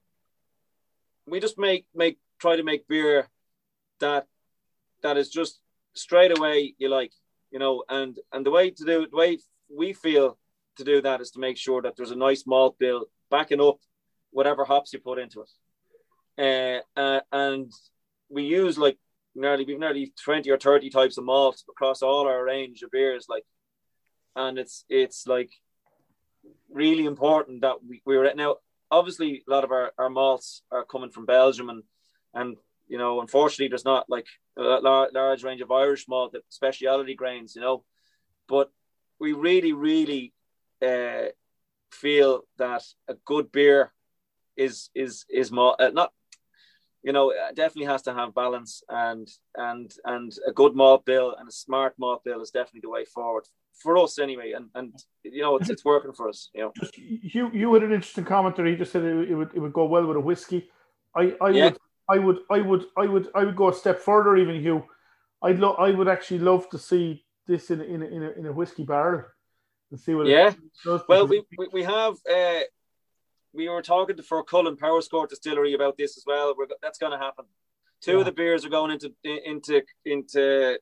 we just make make try to make beer that that is just straight away you like, you know, and and the way to do the way we feel to do that is to make sure that there's a nice malt bill backing up whatever hops you put into it. Uh, uh, and we use like nearly we've nearly twenty or thirty types of malt across all our range of beers, like, and it's it's like really important that we, we're now obviously a lot of our, our malts are coming from Belgium, and and you know, unfortunately there's not like a large range of Irish malt, speciality grains, you know, but we really really uh, feel that a good beer is is is malt, uh, not, you know, it definitely has to have balance, and and and a good malt bill and a smart malt bill is definitely the way forward for us anyway, and and you know, it's it's working for us, you know. You you had an interesting comment there. He just said it, it would it would go well with a whiskey. I I Yeah. would I would I would I would I would go a step further even, Hugh. I'd lo- I would actually love to see this in a, in a, in a, in a whiskey barrel and see what yeah. it does. Well, we, we we have uh, we were talking to for Cullen Powerscourt Distillery about this as well. We're, that's going to happen. Two Yeah. of the beers are going into into into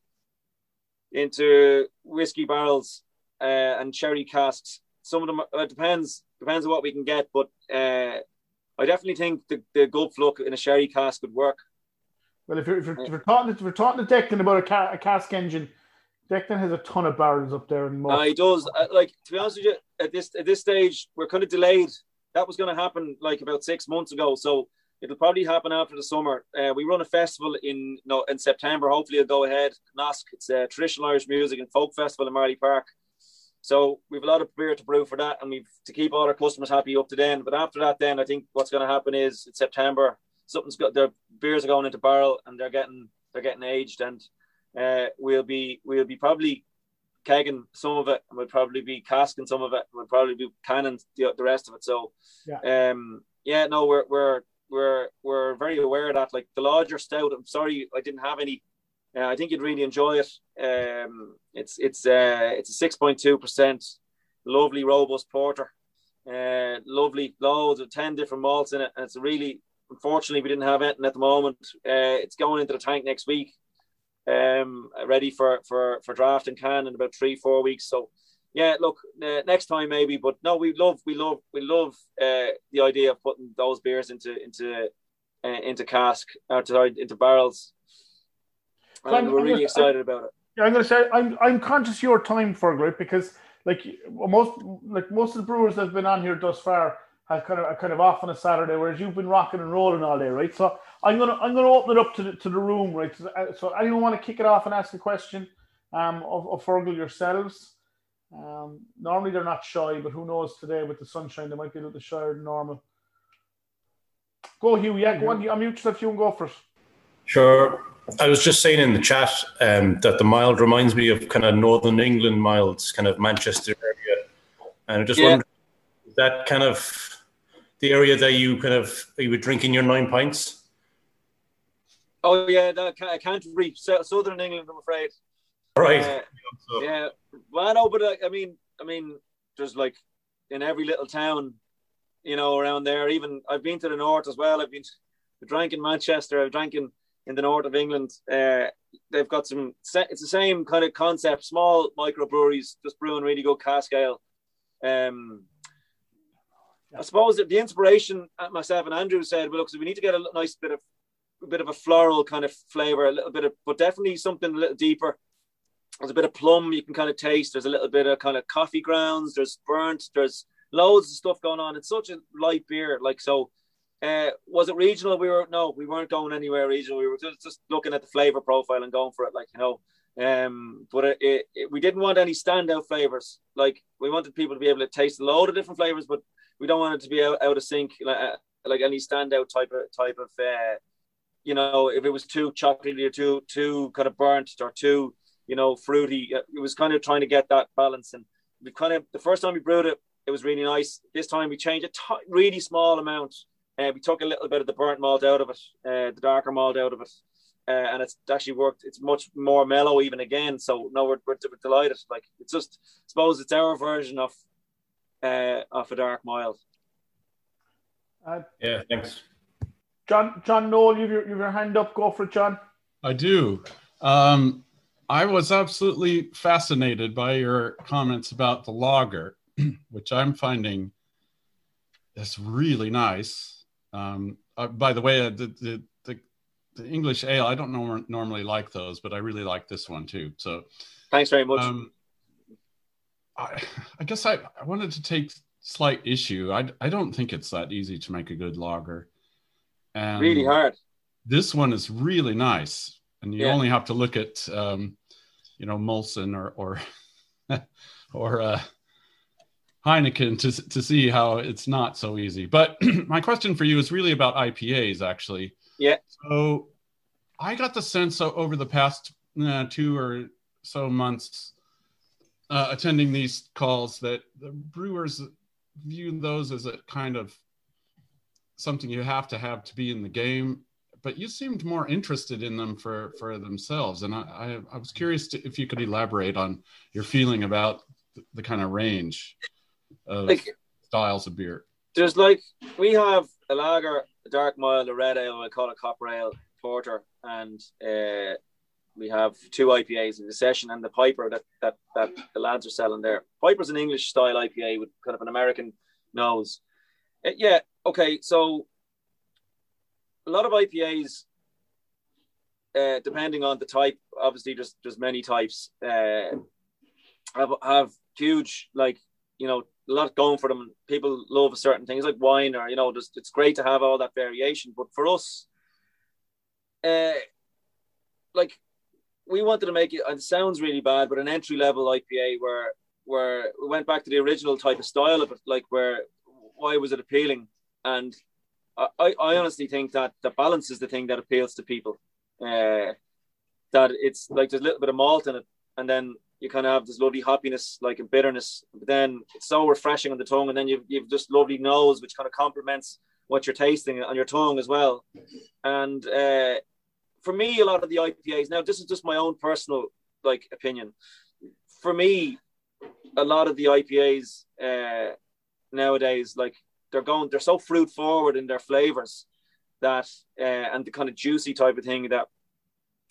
into whiskey barrels uh, and sherry casks. Some of them, it depends depends on what we can get, but uh, I definitely think the the Gulfluck in a sherry cask would work. Well, if you're if you're, if you're talking if you're talking to Declan about a, ca- a cask engine, Declan has a ton of barrels up there. And Uh, he does. Uh, like, to be honest with you, at this at this stage, we're kind of delayed. That was going to happen like about six months ago, so it'll probably happen after the summer. Uh, we run a festival in no in September. Hopefully, it'll go ahead. Nosk, it's a traditional Irish music and folk festival in Marley Park. So we've a lot of beer to brew for that, and we've to keep all our customers happy up to then. But after that, then I think what's going to happen is in September, something's got their beers are going into barrel, and they're getting they're getting aged, and uh, we'll be we'll be probably kegging some of it, and we'll probably be casking some of it, and we'll probably be canning the, the rest of it. So, yeah, um, yeah, no, we're we're we're we're very aware of that. Like the Lodger Stout, I'm sorry I didn't have any. Uh, I think you'd really enjoy it. Um, it's it's uh, it's a six point two percent, lovely robust porter, uh, lovely loads of ten different malts in it, and it's really, unfortunately we didn't have anything at the moment. Uh, it's going into the tank next week, um, ready for, for, for draft in Cannes in about three, four weeks. So, yeah, look, uh, next time maybe. But no, we love, we love, we love uh, the idea of putting those beers into into uh, into cask, or sorry, into barrels. And So we're really gonna, excited I, about it. Yeah, I'm going to say I'm I'm conscious of your time, Fergal, because like most like most of the brewers that have been on here thus far have kind of are kind of off on a Saturday, whereas you've been rocking and rolling all day, right? So I'm gonna I'm gonna open it up to the to the room, right? So anyone want to kick it off and ask a question um, of, of Fergal yourselves? Um, normally they're not shy, but who knows today with the sunshine, they might be a little shyer than normal. Go, Hugh. Yeah, go on. Unmute yourself. You can go first. Sure. I was just saying in the chat um, that the mild reminds me of kind of Northern England milds, kind of Manchester area. And I just yeah. wonder, is that kind of the area that you kind of, you were drinking your nine pints? Oh, yeah, that, I can't reach Southern England, I'm afraid. Right. Uh, so. Yeah. Well, no, but uh, I mean, I mean, there's like in every little town, you know, around there. Even I've been to the north as well. I've been I drank in Manchester. I've drank in, in the north of England. Uh, they've got some. It's the same kind of concept. Small microbreweries just brewing really good cask ale. Um, I suppose that the inspiration, myself and Andrew said, well, look, so we need to get a nice bit of a bit of a floral kind of flavor, a little bit of, but definitely something a little deeper. There's a bit of plum you can kind of taste. There's a little bit of kind of coffee grounds. There's burnt. There's loads of stuff going on. It's such a light beer. Like, so uh, was it regional? We were, no, we weren't going anywhere regional. We were just, just looking at the flavor profile and going for it, like, you know. Um, but it, it, it, we didn't want any standout flavors. Like, we wanted people to be able to taste a load of different flavors, but we don't want it to be out, out of sync, like, uh, like any standout type of, type of uh, you know, if it was too chocolatey or too, too kind of burnt or too, you know, fruity. It was kind of trying to get that balance. And we kind of, the first time we brewed it, it was really nice. This time we changed a t- really small amount. Uh, we took a little bit of the burnt malt out of it, uh, the darker malt out of it. Uh, and it's actually worked. It's much more mellow even again. So no, we're, we're, we're delighted. Like, it's just, I suppose it's our version of, uh, of a dark mild. Uh, yeah, thanks. John, John Noel, you've your, you've your hand up. Go for it, John. I do. Um, I was absolutely fascinated by your comments about the lager, which I'm finding is really nice. Um, uh, by the way, uh, the, the, the, the English ale, I don't know, normally like those, but I really like this one too. So thanks very much. Um, I, I guess I, I wanted to take slight issue. I, I don't think it's that easy to make a good lager. And really hard. This one is really nice. And you yeah. only have to look at, um, you know, Molson or or or uh, Heineken to to see how it's not so easy. But my question for you is really about I P As, actually. Yeah. So I got the sense over the past uh, two or so months uh, attending these calls that the brewers view those as a kind of something you have to have to be in the game. But you seemed more interested in them for, for themselves. And I, I, I was curious to, if you could elaborate on your feeling about the, the kind of range of like, styles of beer. There's like, we have a lager, a dark mild, a red ale, I call it copper ale, porter, and uh, we have two I P As in the session, and the Piper that, that, that the lads are selling there. Piper's an English style I P A with kind of an American nose. Uh, yeah, okay, so a lot of I P As, uh, depending on the type, obviously there's there's many types, uh, have, have huge, like, you know, a lot going for them. People love a certain things like wine, or, you know, just, it's great to have all that variation. But for us, uh, like, we wanted to make it, and it sounds really bad, but an entry level I P A where where we went back to the original type of style of it, like, where, why was it appealing? And I, I honestly think that the balance is the thing that appeals to people. Uh, that it's like there's a little bit of malt in it, and then you kind of have this lovely hoppiness, like a bitterness. But then it's so refreshing on the tongue, and then you've you've just lovely nose, which kind of complements what you're tasting on your tongue as well. And uh, for me, a lot of the I P As, now this is just my own personal like opinion. For me, a lot of the I P As uh, nowadays, like, they're going, they're so fruit forward in their flavors that, uh, and the kind of juicy type of thing that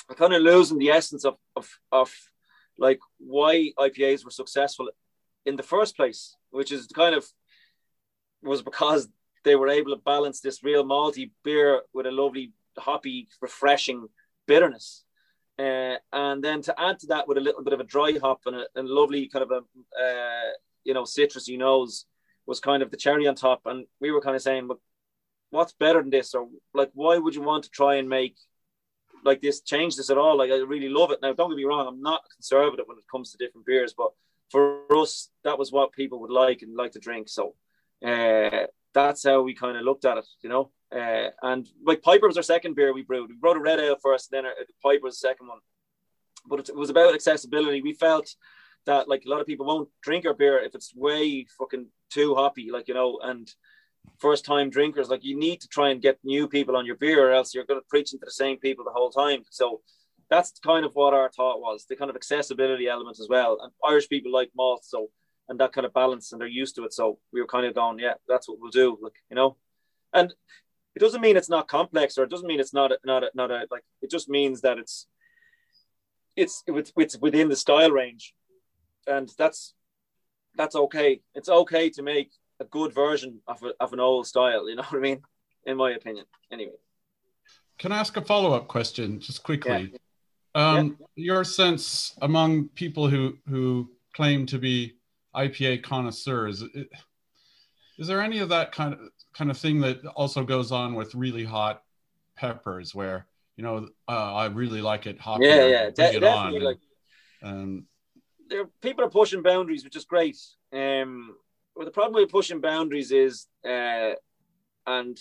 kind of losing the essence of, of, of like why I P As were successful in the first place, which is kind of was because they were able to balance this real malty beer with a lovely, hoppy, refreshing bitterness. Uh, and then to add to that with a little bit of a dry hop and a, and lovely kind of a, uh, you know, citrusy nose was kind of the cherry on top. And we were kind of saying, but what's better than this? Or like, why would you want to try and make like this, change this at all? Like, I really love it. Now, don't get me wrong, I'm not conservative when it comes to different beers, but for us, that was what people would like and like to drink. So uh, that's how we kind of looked at it, you know. Uh, and like Piper was our second beer we brewed. We brewed a red ale first, then our, Piper was the second one. But it, it was about accessibility. We felt that like a lot of people won't drink our beer if it's way fucking too hoppy, like, you know, and first time drinkers, like you need to try and get new people on your beer or else you're going to preach into the same people the whole time. So that's kind of what our thought was, the kind of accessibility element as well. And Irish people like malt, so, and that kind of balance, and they're used to it. So we were kind of going, yeah, that's what we'll do, like, you know. And it doesn't mean it's not complex, or it doesn't mean it's not a, not a, not a, like, it just means that it's it's it's, it's within the style range, and that's that's okay. It's okay to make a good version of a, of an old style, you know what I mean? In my opinion, anyway. Can I ask a follow-up question, just quickly? Yeah. Um, yeah. Your sense among people who who claim to be I P A connoisseurs, it, is there any of that kind of kind of thing that also goes on with really hot peppers, where, you know, uh, I really like it hoppy, yeah, yeah, bring De- it definitely. on, Like, and there, people are pushing boundaries, which is great. Um, well, the problem with pushing boundaries is, uh, and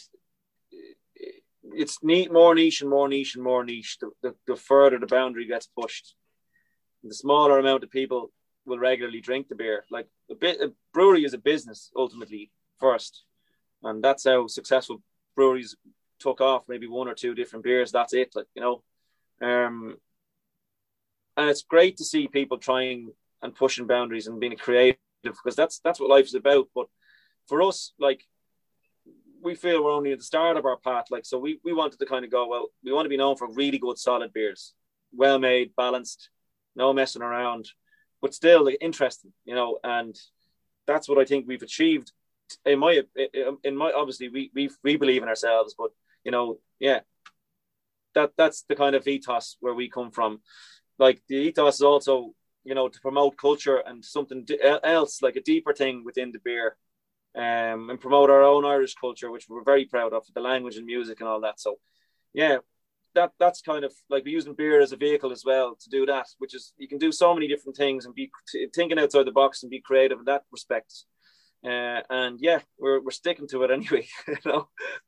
it's neat, more niche and more niche and more niche. The, the, the further the boundary gets pushed, the smaller amount of people will regularly drink the beer. Like a, bit, a brewery is a business ultimately first, and that's how successful breweries took off. Maybe one or two different beers. That's it. Like, you know, um, and it's great to see people trying and pushing boundaries and being creative, because that's that's what life is about. But for us, like, we feel we're only at the start of our path. Like, so we, we wanted to kind of go, well, we want to be known for really good, solid beers, well made, balanced, no messing around, but still like, interesting, you know. And that's what I think we've achieved. In my, in my, obviously we we we believe in ourselves, but, you know, yeah, that that's the kind of ethos where we come from. Like, the ethos is also, you know, to promote culture and something else, like a deeper thing within the beer. Um, and promote our own Irish culture, which we're very proud of, the language and music and all that. So, yeah, that that's kind of like we're using beer as a vehicle as well to do that, which is, you can do so many different things and be t- thinking outside the box and be creative in that respect. Uh, and yeah, we're we're sticking to it anyway. You know.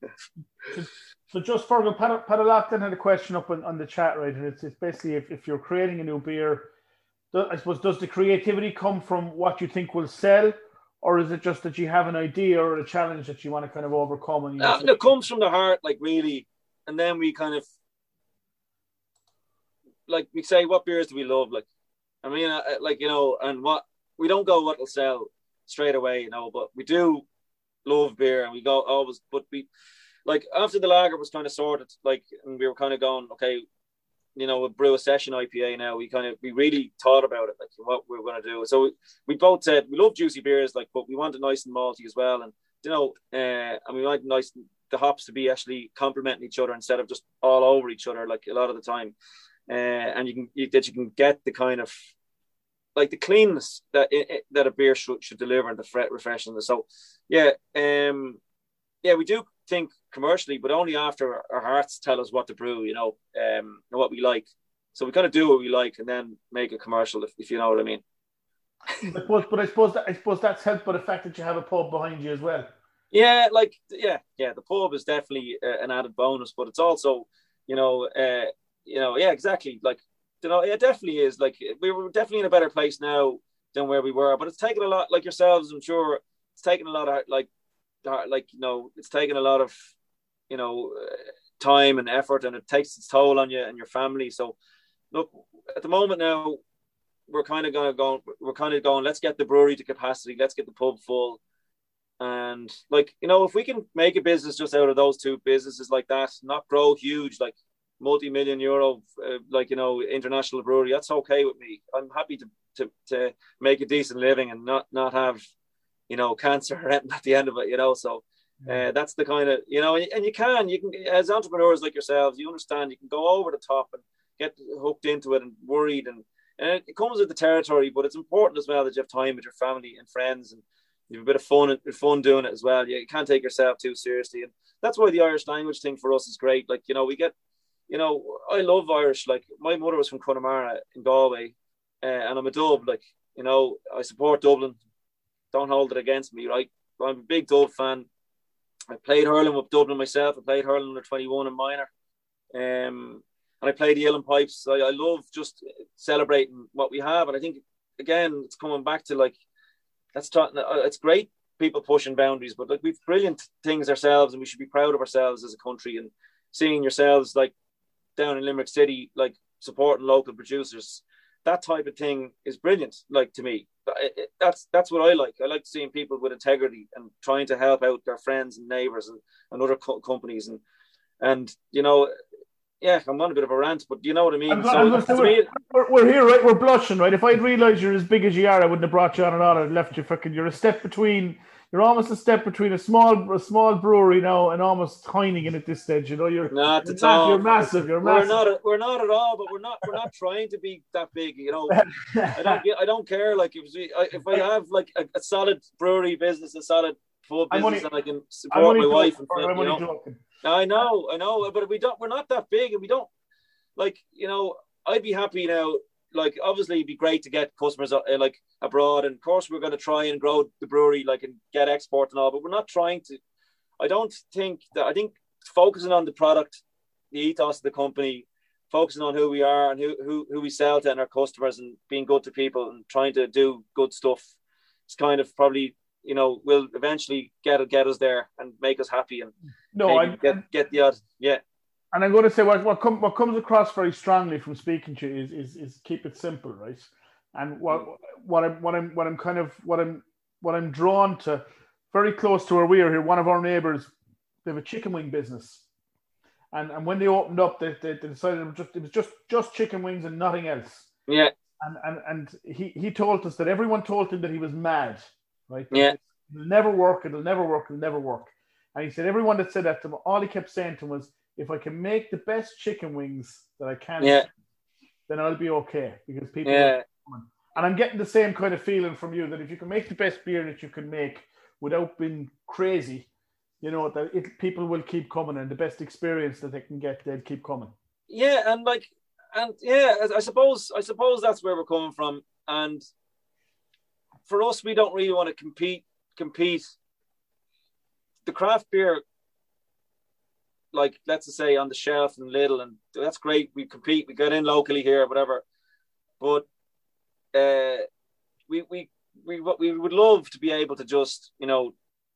So just for Pat, Pat Lockton had a question up on, on the chat, right? And it's, it's basically if, if you're creating a new beer, I suppose, does the creativity come from what you think will sell? Or is it just that you have an idea or a challenge that you want to kind of overcome? And you uh, it comes from the heart, like, really. And then we kind of, like, we say, what beers do we love? Like, I mean, uh, like, you know, and what, we don't go what will sell straight away, you know, but we do love beer, and we go always, but we, like, after the lager was kind of sorted, like, and we were kind of going, okay, you know, we'll brew a session I P A now. We kind of, we really thought about it, like what we were going to do. So we, we both said we love juicy beers, like, but we want it nice and malty as well. And, you know, uh, and we want nice, the hops to be actually complementing each other instead of just all over each other, like a lot of the time. Uh, and you can, you, that you can get the kind of, like, the cleanness that it, that a beer should, should deliver, and the fret refreshness. So, yeah, um, yeah, we do think commercially, but only after our hearts tell us what to brew, you know, um, and what we like. So we kind of do what we like and then make it commercial, if, if you know what I mean. I suppose, but I suppose that I suppose that's helped by the fact that you have a pub behind you as well. Yeah, like, yeah, yeah, the pub is definitely uh, an added bonus, but it's also, you know, uh, you know, yeah, exactly. Like, you know, it definitely is. Like, we were definitely in a better place now than where we were, but it's taken a lot, like yourselves, I'm sure, it's taken a lot of, like, like, you know, it's taken a lot of, you know, uh, time and effort, and it takes its toll on you and your family. So look, at the moment now, we're kind of going to go, we're kind of going, let's get the brewery to capacity. Let's get the pub full. And, like, you know, if we can make a business just out of those two businesses like that, not grow huge, like, multi-million euro, uh, like, you know, international brewery. That's okay with me. I'm happy to, to, to make a decent living and not, not have, you know, cancer or anything at the end of it, you know, so uh, that's the kind of, you know, and, and you can, you can, as entrepreneurs like yourselves, you understand you can go over the top and get hooked into it and worried, and, and it comes with the territory, but it's important as well that you have time with your family and friends, and you have a bit of fun fun doing it as well. You can't take yourself too seriously, and that's why the Irish language thing for us is great. Like, you know, we get, you know, I love Irish. Like, my mother was from Connemara in Galway, uh, and I'm a Dub. Like, you know, I support Dublin. Don't hold it against me, right? I'm a big Dub fan. I played hurling with Dublin myself. I played hurling under twenty-one and minor. Um, and I played the Uilleann Pipes. I, I love just celebrating what we have. And I think, again, it's coming back to, like, that's talking, it's great people pushing boundaries, but, like, we've brilliant things ourselves, and we should be proud of ourselves as a country, and seeing yourselves, like, down in Limerick City, like, supporting local producers. That type of thing is brilliant, like, to me. It, it, that's that's what I like. I like seeing people with integrity and trying to help out their friends and neighbours and, and other co- companies. And, and, you know, yeah, I'm on a bit of a rant, but you know what I mean? So, so, we're, me, we're, we're here, right? We're blushing, right? If I'd realised you're as big as you are, I wouldn't have brought you on at all. I'd left you fucking, you're a step between, you're almost a step between a small a small brewery now and almost Heineken at this stage, you know? You're not you're, at all. You're massive, you're we're massive. Not, we're not at all, but we're not we're not trying to be that big, you know? I don't get, I don't care, like, if, we, if I have, like, a, a solid brewery business, a solid pub business, only, and I can support my wife and friends, you know? Joking. I know, I know, but we don't, we're not that big, and we don't, like, you know, I'd be happy now. Like, obviously, it'd be great to get customers uh, like abroad, and of course, we're going to try and grow the brewery, like, and get export and all. But we're not trying to. I don't think that. I think focusing on the product, the ethos of the company, focusing on who we are and who who, who we sell to and our customers, and being good to people and trying to do good stuff, it's kind of probably, you know, will eventually get get us there and make us happy, and no, I get get the odd, yeah. And I'm going to say what what, com- what comes across very strongly from speaking to you is, is is keep it simple, right? And what what I'm what I'm what I'm kind of what I'm what I'm drawn to, very close to where we are here. One of our neighbours, they have a chicken wing business, and and when they opened up, they, they, they decided it was just it was just just chicken wings and nothing else. Yeah. And and and he he told us that everyone told him that he was mad, right? Yeah. It'll never work. It'll never work. It'll never work. And he said everyone that said that to him, all he kept saying to him was, if I can make the best chicken wings that I can, yeah. then I'll be okay, because people yeah. are coming. And I'm getting the same kind of feeling from you, that if you can make the best beer that you can make without being crazy, you know, that it, people will keep coming, and the best experience that they can get, they'll keep coming. Yeah, and like, and yeah, I suppose, I suppose that's where we're coming from. And for us, we don't really want to compete, compete. The craft beer, like, let's just say on the shelf and Lidl, and that's great. We compete, we get in locally here, whatever. But uh, we we we what we would love to be able to just, you know,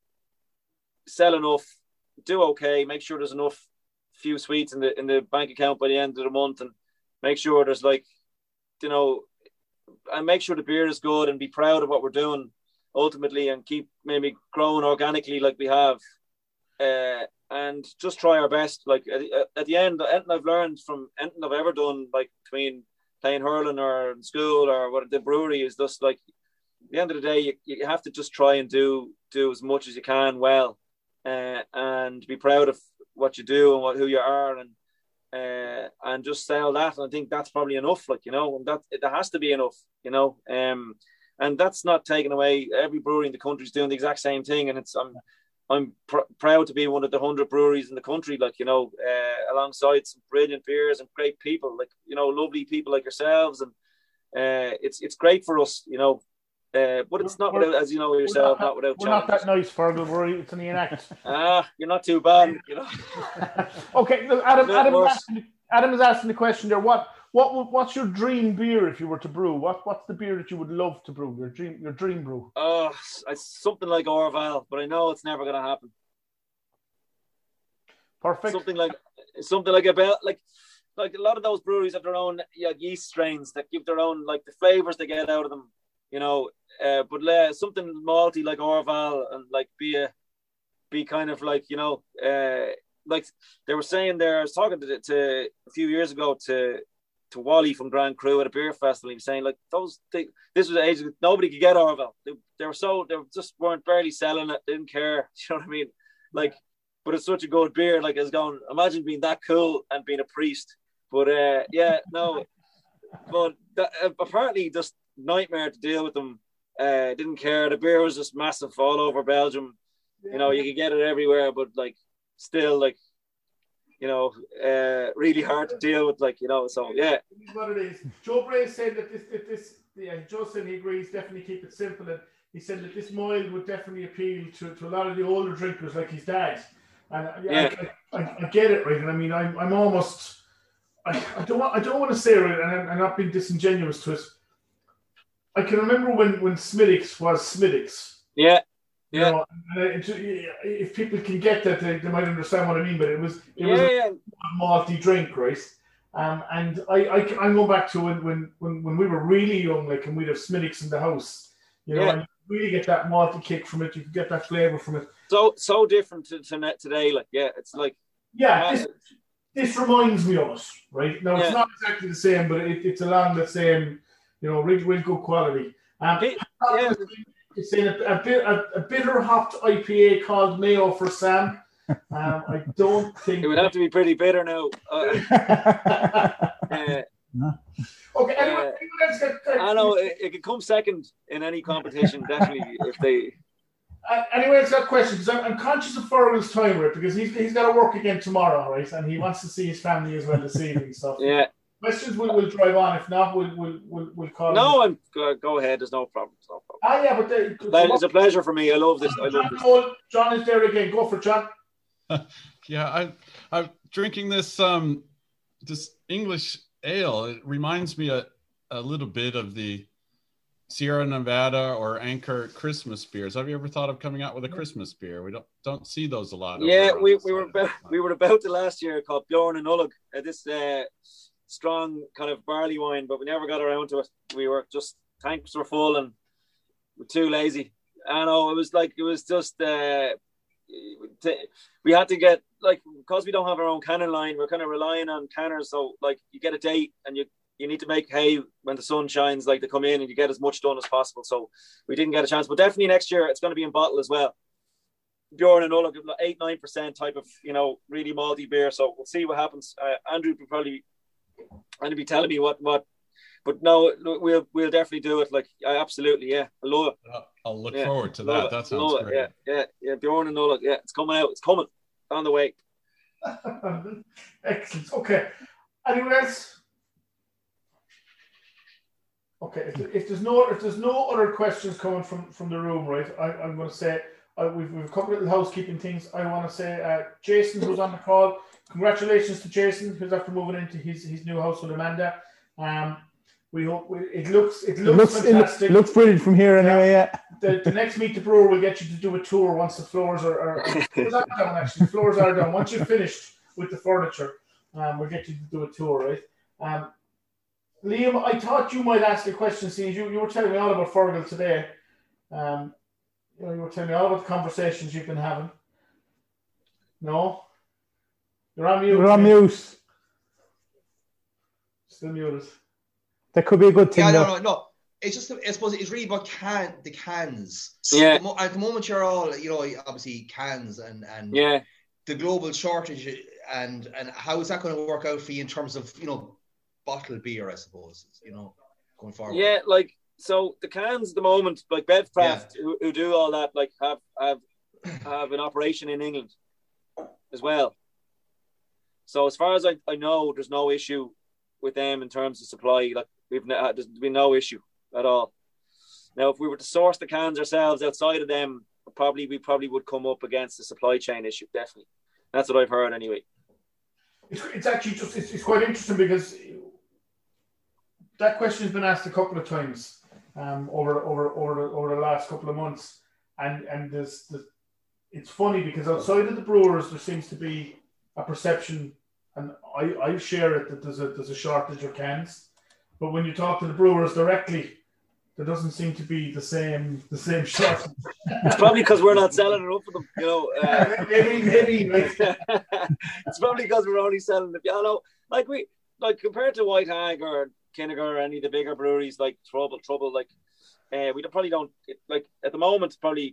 sell enough, do okay, make sure there's enough few sweets in the in the bank account by the end of the month, and make sure there's, like, you know, and make sure the beer is good, and be proud of what we're doing ultimately, and keep maybe growing organically like we have. Uh, and just try our best. Like, at, at the end, anything I've learned from anything I've ever done, like between playing hurling or in school or what the brewery, is just like, at the end of the day, you, you have to just try and do do as much as you can well, uh, and be proud of what you do and what who you are, and uh, and just sell that. And I think that's probably enough. Like, you know, and that that has to be enough. You know, um, and that's not taking away. Every brewery in the country is doing the exact same thing, and it's I'm. I'm pr- proud to be one of the hundred breweries in the country, like, you know, uh, alongside some brilliant beers and great people, like, you know, lovely people like yourselves. And uh, it's it's great for us, you know, uh, but it's not, without, as you know yourself, not, not without We're challenges. Not that nice, Fergal. We're, it's only an act. Ah, you're not too bad, you know. Okay, look, Adam, Adam, is asking, Adam is asking the question there. What what what's your dream beer if you were to brew? What what's the beer that you would love to brew? Your dream your dream brew? Oh, it's something like Orval, but I know it's never going to happen. Perfect. Something like something like a bell, like like a lot of those breweries have their own, yeah, yeast strains that give their own, like, the flavors they get out of them, you know. Uh, but uh, something malty like Orval, and like be a be kind of like, you know, uh, like they were saying there, I was talking to, to a few years ago to to Wally from Grand Cru at a beer festival. He was saying like those they, this was the age nobody could get Orville. They, they were so they just weren't barely selling it, didn't care. You know what I mean? Like, but it's such a good beer. Like, it's going. Imagine being that cool and being a priest. But uh, yeah, no. But that, uh, apparently, just nightmare to deal with them. Uh, didn't care. The beer was just massive all over Belgium. You know, you could get it everywhere, but like, still, like, you know, uh, really hard to deal with. Like, you know, so yeah. It is what it is. Joe Bray said that this, that this, yeah, Joe said he agrees. Definitely keep it simple, and he said that this mild would definitely appeal to, to a lot of the older drinkers, like his dad. And yeah, yeah. I, I, I get it, right? And I mean, I'm, I'm almost. I, I don't want I don't want to say it, and I'm, I'm not being disingenuous to it. I can remember when, when Smithwick's was Smithwick's. Yeah, yeah. You know, and if people can get that, they, they might understand what I mean. But it was it yeah, was a yeah. malty drink, right? Um, and I, I I'm going back to when, when when when we were really young, like, and we'd have Smithwick's in the house. You know, yeah. and you really get that malty kick from it. You can get that flavour from it. So so different to, to today. Like, yeah, it's like yeah. This, This reminds me of it, right? Now, yeah. it's not exactly the same, but it, it's along the same, you know, real, real good quality. Um, it, yeah. It's in a, a, bit, a, a bitter hopped I P A called Mayo for Sam. Um, I don't think... It would have to be pretty bitter now. Uh, uh, no. Okay, anyway, uh, let's get, uh, I know, it, it could come second in any competition, definitely, if they... Uh, anyway, it's got questions. I'm, I'm conscious of Fergal's time, right? Because he's he's got to work again tomorrow, right? And he wants to see his family as well this evening. So yeah, questions we'll, we'll drive on. If not, we'll we'll we'll, we'll call. No, him. I'm go, go ahead. There's no problem. There's no problem. Ah, yeah, but they, so it's a pleasure for me. I love this. I love John, this. Cole, John is there again. Go for it, John. Yeah, I I'm drinking this um this English ale. It reminds me a a little bit of the Sierra Nevada or Anchor Christmas beers. Have you ever thought of coming out with a Christmas beer? We don't don't see those a lot. Yeah, we, we were about, we were about to last year called Bjorn and Ullag, uh, this uh, strong kind of barley wine, but we never got around to it. We were just tanks were full and we're too lazy. I know it was like it was just uh, we had to get like because we don't have our own canning line. We're kind of relying on canners. So like you get a date and you. You need to make hay when the sun shines, like they come in and you get as much done as possible. So we didn't get a chance, but definitely next year it's going to be in bottle as well. Bjorn and Ullag, eight, nine percent type of, you know, really malty beer. So we'll see what happens. Uh, Andrew will probably, and be telling me what, what, but no, we'll, we'll definitely do it. Like, absolutely. Yeah. I love it. I'll look yeah, forward to that. It. That sounds great. Yeah. Yeah. Yeah. Bjorn and Ullag. Yeah. It's coming out. It's coming on the way. Excellent. Okay. Anyone else? Okay, if, if there's no if there's no other questions coming from, from the room, right? I, I'm going to say uh, we've we've a couple of little housekeeping things. I want to say uh, Jason, who's on the call, congratulations to Jason, who's after moving into his, his new house with Amanda. Um, we hope we, it looks it looks, it looks fantastic. It looks brilliant from here anyway. Yeah. The, the next Meet the Brewer will get you to do a tour once the floors are, are floors are done. Actually, the floors are done. Once you're finished with the furniture, um, we'll get you to do a tour, right? Um. Liam, I thought you might ask a question, seeing you, you were telling me all about Fergal today. Um, you know, you were telling me all about the conversations you've been having. No? You're on mute. You're on mute. Still muted. That could be a good thing. Yeah, no, no, no. It's just, I suppose it's really about can the cans. Yeah. The mo- at the moment, you're all, you know, obviously cans and, and yeah. the global shortage and, and how is that going to work out for you in terms of, you know, bottled beer, I suppose, you know, going forward. Yeah, like so the cans at the moment, like Bevcraft, yeah. who, who do all that, like have have have an operation in England as well. So as far as I, I know, there's no issue with them in terms of supply. Like we've there's been no issue at all. Now, if we were to source the cans ourselves outside of them, probably we probably would come up against the supply chain issue. Definitely, that's what I've heard anyway. It's, it's actually just it's, it's quite interesting because that question has been asked a couple of times um, over over over the, over the last couple of months, and and there's, there's it's funny because outside of the brewers there seems to be a perception, and I, I share it, that there's a there's a shortage of cans, but when you talk to the brewers directly, there doesn't seem to be the same the same shortage. It's probably because we're not selling it up for them, you know. Uh... maybe maybe like, It's probably because we're only selling the piano. Like we, like compared to White Hag or Kinniger or any of the bigger breweries like Trouble, Trouble, like uh, we don't, probably don't like at the moment. Probably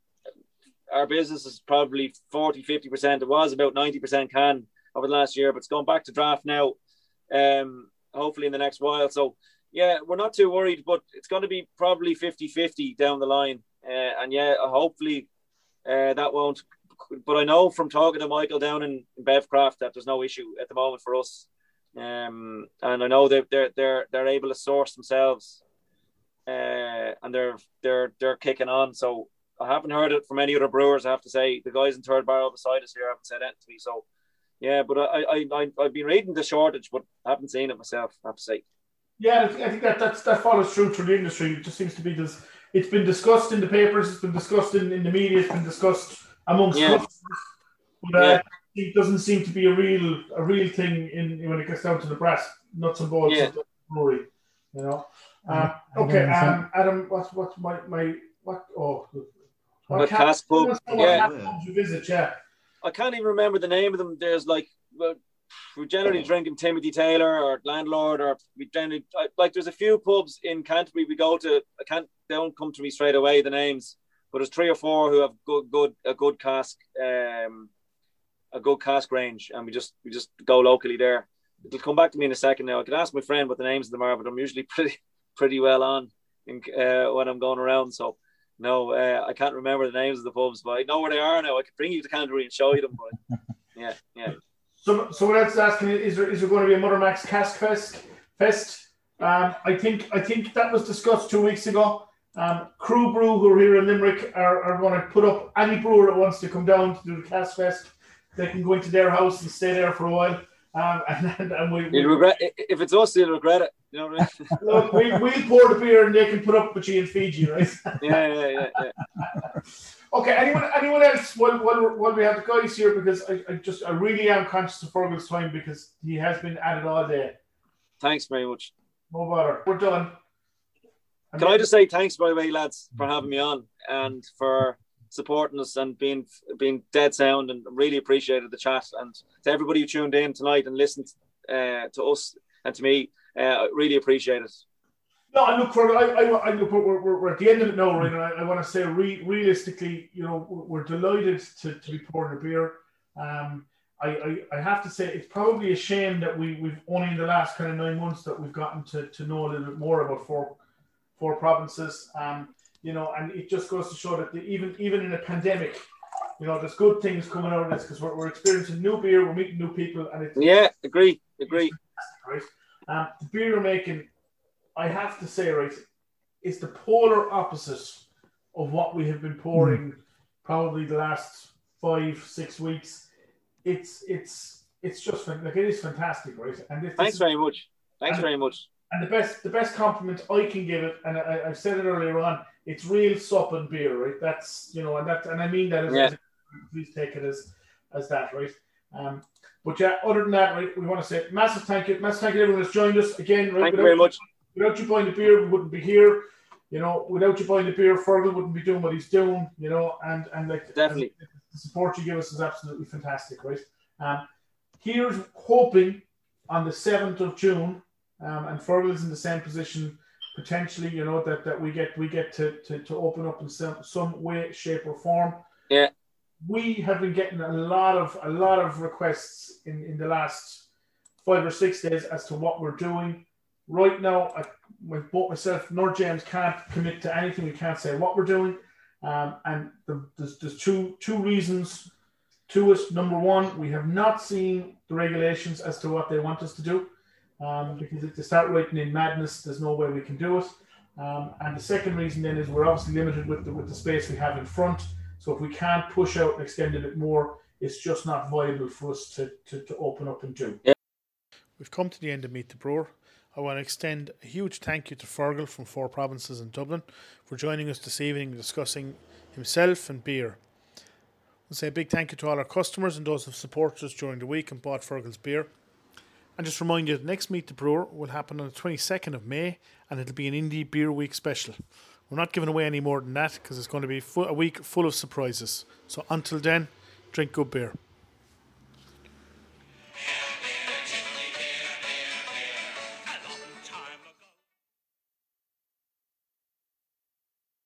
our business is probably forty, fifty percent. It was about ninety percent can over the last year, but it's going back to draft now. Um, hopefully in the next while. So yeah, we're not too worried, but it's going to be probably fifty-fifty down the line. Uh, and yeah, hopefully uh, that won't. But I know from talking to Michael down in, in Bevcraft that there's no issue at the moment for us. Um, and I know that they're they're they're able to source themselves, uh, and they're they're they're kicking on. So I haven't heard it from any other brewers. I have to say the guys in Third Barrel beside us here haven't said anything to me. So yeah, but I I, I I've been reading the shortage, but I haven't seen it myself. I have to say. Yeah, I think that that's, that follows through through the industry. It just seems to be this. It's been discussed in the papers. It's been discussed in, in the media. It's been discussed amongst yeah. customers. But uh, yeah. it doesn't seem to be a real a real thing in when it gets down to the brass nuts and bolts yeah. of the brewery. You know. Um, okay, um, Adam. What's what's my my what? Oh, what cask pub? Yeah. You visit, yeah. I can't even remember the name of them. There's like. Well, we're generally drinking Timothy Taylor or Landlord, or we generally like. There's a few pubs in Canterbury we go to. I can't. They don't come to me straight away. The names, but there's three or four who have good, good, a good cask, um, a good cask range, and we just we just go locally there. It'll come back to me in a second. Now I could ask my friend what the names of them are, but I'm usually pretty pretty well on in, uh, when I'm going around. So no, uh, I can't remember the names of the pubs, but I know where they are now. I could bring you to Canterbury and show you them. But yeah, yeah. So, so what else asking is there is there going to be a Mother Max Cask Fest? Fest? Um, I think I think that was discussed two weeks ago. Um, Crew Brew, who are here in Limerick, are, are going to put up any brewer that wants to come down to do the Cask Fest. They can go into their house and stay there for a while. Um, and, and, and we, you'll regret if it's us. You'll regret it. You know what I mean? Look, we we'll pour the beer and they can put up with you in Fiji, right? yeah, yeah, yeah, yeah. Okay, anyone anyone else while, while, while we have the guys here, because I, I just I really am conscious of Fergal's time because he has been at it all day. Thanks very much. No bother. We're done. And Can I just say thanks, by the way, lads, for having me on and for supporting us and being being dead sound, and really appreciated the chat, and to everybody who tuned in tonight and listened uh, to us and to me, uh, really appreciate it. No, I look for. I, I, I look. We're, we're, we're at the end of it now, right? And I, I want to say, re, realistically, you know, we're delighted to, to be pouring a beer. Um, I, I, I have to say, it's probably a shame that we we've only in the last kind of nine months that we've gotten to, to know a little bit more about four four provinces. Um, you know, and it just goes to show that the, even even in a pandemic, you know, there's good things coming out of this because we're, we're experiencing new beer, we're meeting new people, and it's yeah, agree, agree. Right, um, the beer you're making, I have to say, right, it's the polar opposite of what we have been pouring mm. probably the last five, six weeks. It's it's it's just like it is fantastic, right? And if thanks very much. Thanks and, very much. And the best the best compliment I can give it, and I, I've said it earlier on, it's real supping beer, right? That's you know, and that and I mean that as, yeah. as please take it as as that, right? Um, but yeah, other than that, right, we want to say massive thank you, massive thank you to everyone that's joined us again. Right, thank you very much. Without you buying the beer, we wouldn't be here. You know, without you buying the beer, Fergal wouldn't be doing what he's doing. You know, and and like definitely and the support you give us is absolutely fantastic, right? Um, here's hoping on the seventh of June, um, and Fergal is in the same position potentially. You know that, that we get we get to, to, to open up in some some way, shape, or form. Yeah, we have been getting a lot of a lot of requests in, in the last five or six days as to what we're doing. Right now, I, both myself nor James can't commit to anything. We can't say what we're doing, um, and the, there's, there's two two reasons to it. Number one, we have not seen the regulations as to what they want us to do, um, because if they start writing in madness, there's no way we can do it. Um, and the second reason then is we're obviously limited with the with the space we have in front. So if we can't push out and extend a bit more, it's just not viable for us to to, to open up and do. Yeah. We've come to the end of Meet the Brewer. I want to extend a huge thank you to Fergal from Four Provinces in Dublin for joining us this evening discussing himself and beer. I'll say a big thank you to all our customers and those who have supported us during the week and bought Fergal's beer. And just remind you, the next Meet the Brewer will happen on the twenty-second of May, and it'll be an Indie Beer Week special. We're not giving away any more than that because it's going to be a week full of surprises. So until then, drink good beer.